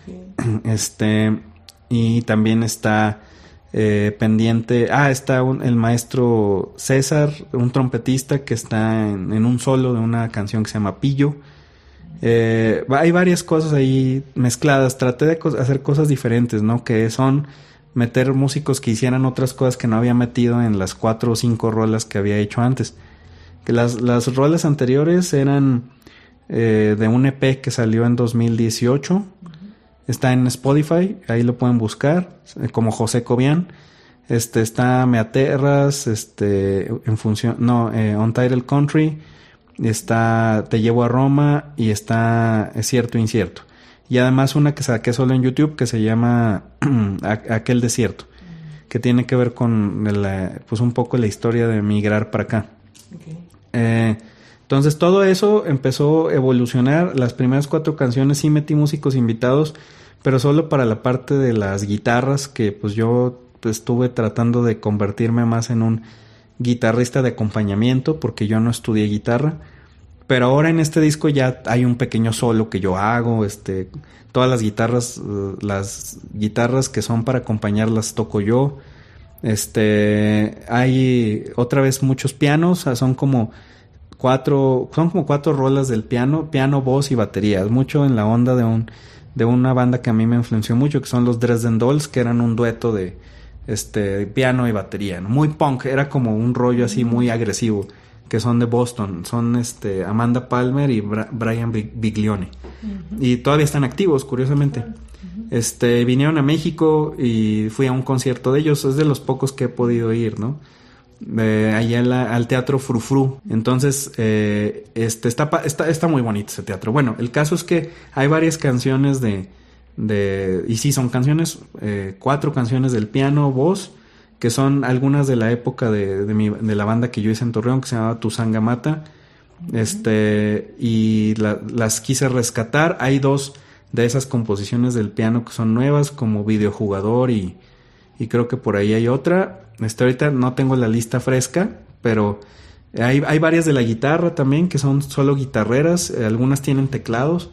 Este y también está eh, pendiente, ah, está un, el maestro César, un trompetista que está en, en un solo de una canción que se llama Pillo. Eh, hay varias cosas ahí mezcladas. Traté de co- hacer cosas diferentes, ¿no? Que son meter músicos que hicieran otras cosas que no había metido en las cuatro o cinco rolas que había hecho antes. Que las, las rolas anteriores eran eh, de un E P que salió en dos mil dieciocho. Uh-huh. Está en Spotify, ahí lo pueden buscar, como José Cobian. Este, está Me Aterras, este, en función, no, eh, Untitled Country, está Te Llevo a Roma y está Es Cierto Incierto. Y además una que saqué solo en YouTube que se llama Aquel Desierto, que tiene que ver con la, pues un poco la historia de migrar para acá. Okay. Eh, entonces todo eso empezó a evolucionar. Las primeras cuatro canciones sí metí músicos invitados, pero solo para la parte de las guitarras, que pues yo pues, estuve tratando de convertirme más en un guitarrista de acompañamiento, porque yo no estudié guitarra. Pero ahora en este disco ya hay un pequeño solo que yo hago, este, todas las guitarras, las guitarras que son para acompañar las toco yo. Este, hay otra vez muchos pianos, son como cuatro, son como cuatro rolas del piano, piano, voz y batería. Mucho en la onda de un, de una banda que a mí me influenció mucho, que son los Dresden Dolls, que eran un dueto de este piano y batería, ¿no? Muy punk, era como un rollo así muy agresivo, que son de Boston, son este Amanda Palmer y Bra- Brian Biglione. Uh-huh. Y todavía están activos, curiosamente. Uh-huh. Este, vinieron a México y fui a un concierto de ellos, es de los pocos que he podido ir, ¿no? Eh, allá en la, al Teatro Frufru. Entonces, eh, este está, está, está muy bonito ese teatro. Bueno, el caso es que hay varias canciones de, de y sí, son canciones, eh, cuatro canciones del piano, voz, que son algunas de la época de, de, mi, de la banda que yo hice en Torreón, que se llamaba Tu Sangamata. Uh-huh. Este, y la, las quise rescatar. Hay dos de esas composiciones del piano que son nuevas, como Videojugador, y, y creo que por ahí hay otra. Este, ahorita no tengo la lista fresca, pero hay, hay varias de la guitarra también, que son solo guitarreras, eh, algunas tienen teclados.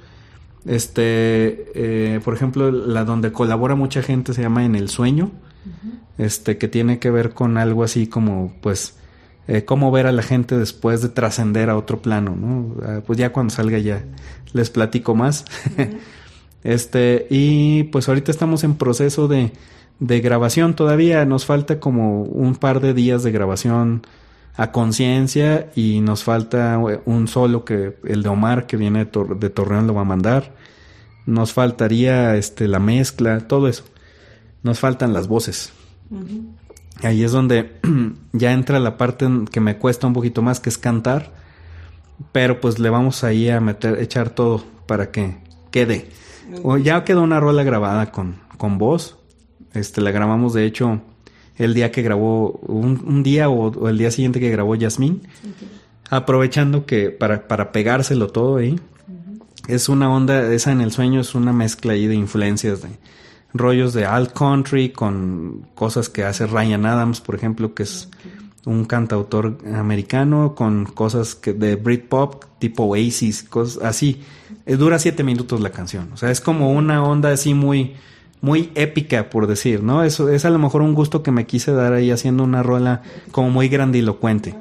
Este, eh, por ejemplo, la donde colabora mucha gente se llama En el Sueño. Uh-huh. Este, que tiene que ver con algo así como, pues, eh, cómo ver a la gente después de trascender a otro plano, ¿no? Uh, pues ya cuando salga ya les platico más. Uh-huh. Este, y pues ahorita estamos en proceso de, de grabación todavía, nos falta como un par de días de grabación a conciencia y nos falta un solo, que el de Omar, que viene de, Tor- de Torreón, lo va a mandar. Nos faltaría este la mezcla, todo eso. Nos faltan las voces. Uh-huh. Ahí es donde ya entra la parte que me cuesta un poquito más, que es cantar, pero pues le vamos ahí a meter, echar todo para que quede. Uh-huh. Ya quedó una rola grabada con, con voz. Este, la grabamos de hecho el día que grabó, un, un día o, o el día siguiente que grabó Yasmín. Okay. Aprovechando que para, para pegárselo todo ahí. Uh-huh. Es una onda, esa En el Sueño es una mezcla ahí de influencias de rollos de alt country con cosas que hace Ryan Adams, por ejemplo, que es okay. un cantautor americano, con cosas que de Britpop tipo Oasis, cosas así. Eh, dura siete minutos la canción, o sea, es como una onda así muy muy épica, por decir, ¿no? Eso es a lo mejor un gusto que me quise dar ahí haciendo una rola como muy grandilocuente.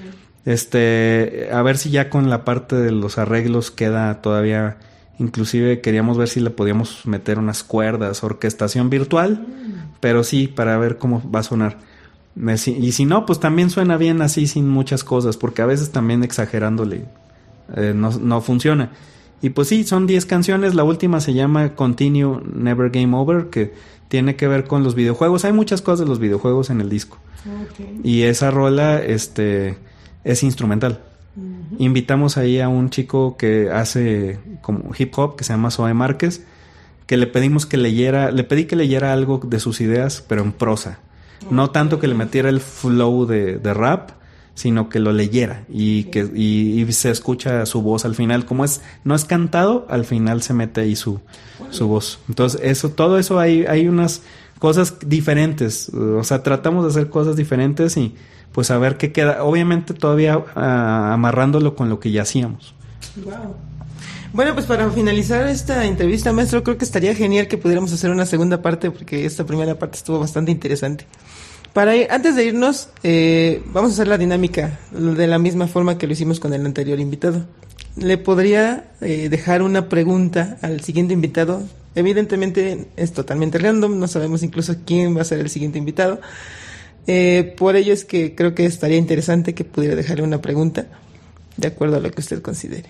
Este, a ver si ya con la parte de los arreglos queda todavía. Inclusive queríamos ver si le podíamos meter unas cuerdas, orquestación virtual, pero sí, para ver cómo va a sonar. Y si no, pues también suena bien así, sin muchas cosas, porque a veces también exagerándole eh, no, no funciona. Y pues sí, son diez canciones. La última se llama Continue Never Game Over, que tiene que ver con los videojuegos. Hay muchas cosas de los videojuegos en el disco. Okay. Y esa rola este, es instrumental. Uh-huh. Invitamos ahí a un chico que hace como hip hop, que se llama Zoe Márquez, que le pedimos que leyera, le pedí que leyera algo de sus ideas, pero en prosa. No tanto que le metiera el flow de, de rap, sino que lo leyera y que y, y se escucha su voz al final. Como es no es cantado, al final se mete ahí su, su voz. Entonces, eso, todo eso hay, hay unas cosas diferentes. O sea, tratamos de hacer cosas diferentes y pues a ver qué queda. Obviamente todavía uh, amarrándolo con lo que ya hacíamos. Wow. Bueno, pues para finalizar esta entrevista, maestro, creo que estaría genial que pudiéramos hacer una segunda parte, porque esta primera parte estuvo bastante interesante. Para ir, antes de irnos, eh, vamos a hacer la dinámica de la misma forma que lo hicimos con el anterior invitado. ¿Le podría eh, dejar una pregunta al siguiente invitado? Evidentemente es totalmente random, no sabemos incluso quién va a ser el siguiente invitado. Eh, por ello es que creo que estaría interesante que pudiera dejarle una pregunta de acuerdo a lo que usted considere.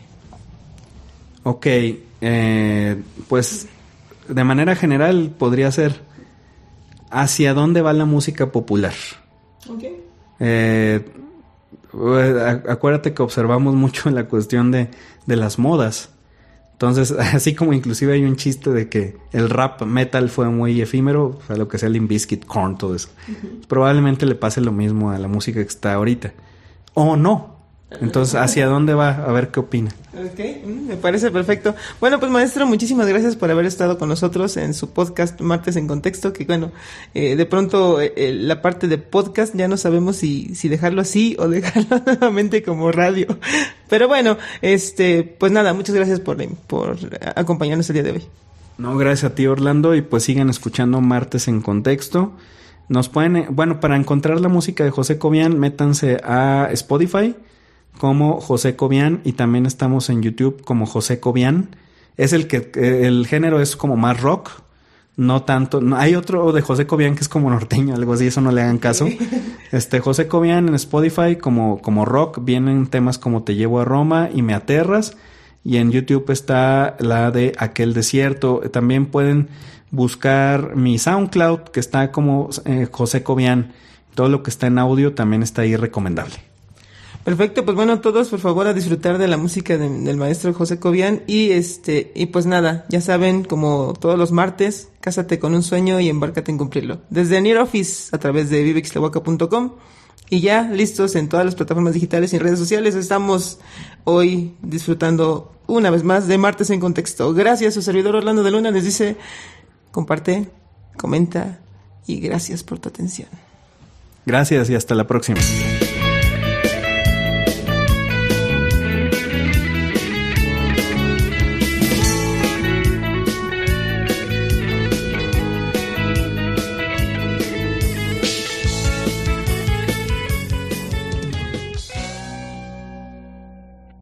Ok, eh, pues de manera general podría ser ¿hacia dónde va la música popular? Okay. Eh, acuérdate que observamos mucho la cuestión de, de las modas. Entonces, así como inclusive hay un chiste de que el rap metal fue muy efímero, o sea, lo que sea Limp Bizkit, Korn, todo eso. Uh-huh. Probablemente le pase lo mismo a la música que está ahorita. O no. Entonces, ¿hacia dónde va? A ver qué opina. Ok, me parece perfecto. Bueno, pues maestro, muchísimas gracias por haber estado con nosotros en su podcast Martes en Contexto, que bueno, eh, de pronto eh, la parte de podcast ya no sabemos si, si dejarlo así o dejarlo nuevamente como radio. Pero bueno, este, pues nada, muchas gracias por, por acompañarnos el día de hoy. No, gracias a ti, Orlando, y pues sigan escuchando Martes en Contexto. Nos pueden, bueno, para encontrar la música de José Cobian, métanse a Spotify como José Cobian, y también estamos en YouTube como José Cobian. Es el que el género es como más rock, no tanto. No, hay otro de José Cobian que es como norteño, algo así, eso no le hagan caso. Este José Cobian en Spotify como como rock, vienen temas como Te llevo a Roma y Me aterras, y en YouTube está la de Aquel desierto. También pueden buscar mi SoundCloud, que está como eh, José Cobian. Todo lo que está en audio también está ahí recomendable. Perfecto, pues bueno, todos por favor a disfrutar de la música de, del maestro José Cobian, y este y pues nada, ya saben, como todos los martes, cásate con un sueño y embárcate en cumplirlo. Desde Near Office a través de vive ixtlahuaca punto com, y ya listos en todas las plataformas digitales y redes sociales. Estamos hoy disfrutando una vez más de Martes en Contexto. Gracias, su servidor Orlando de Luna les dice: comparte, comenta y gracias por tu atención. Gracias y hasta la próxima.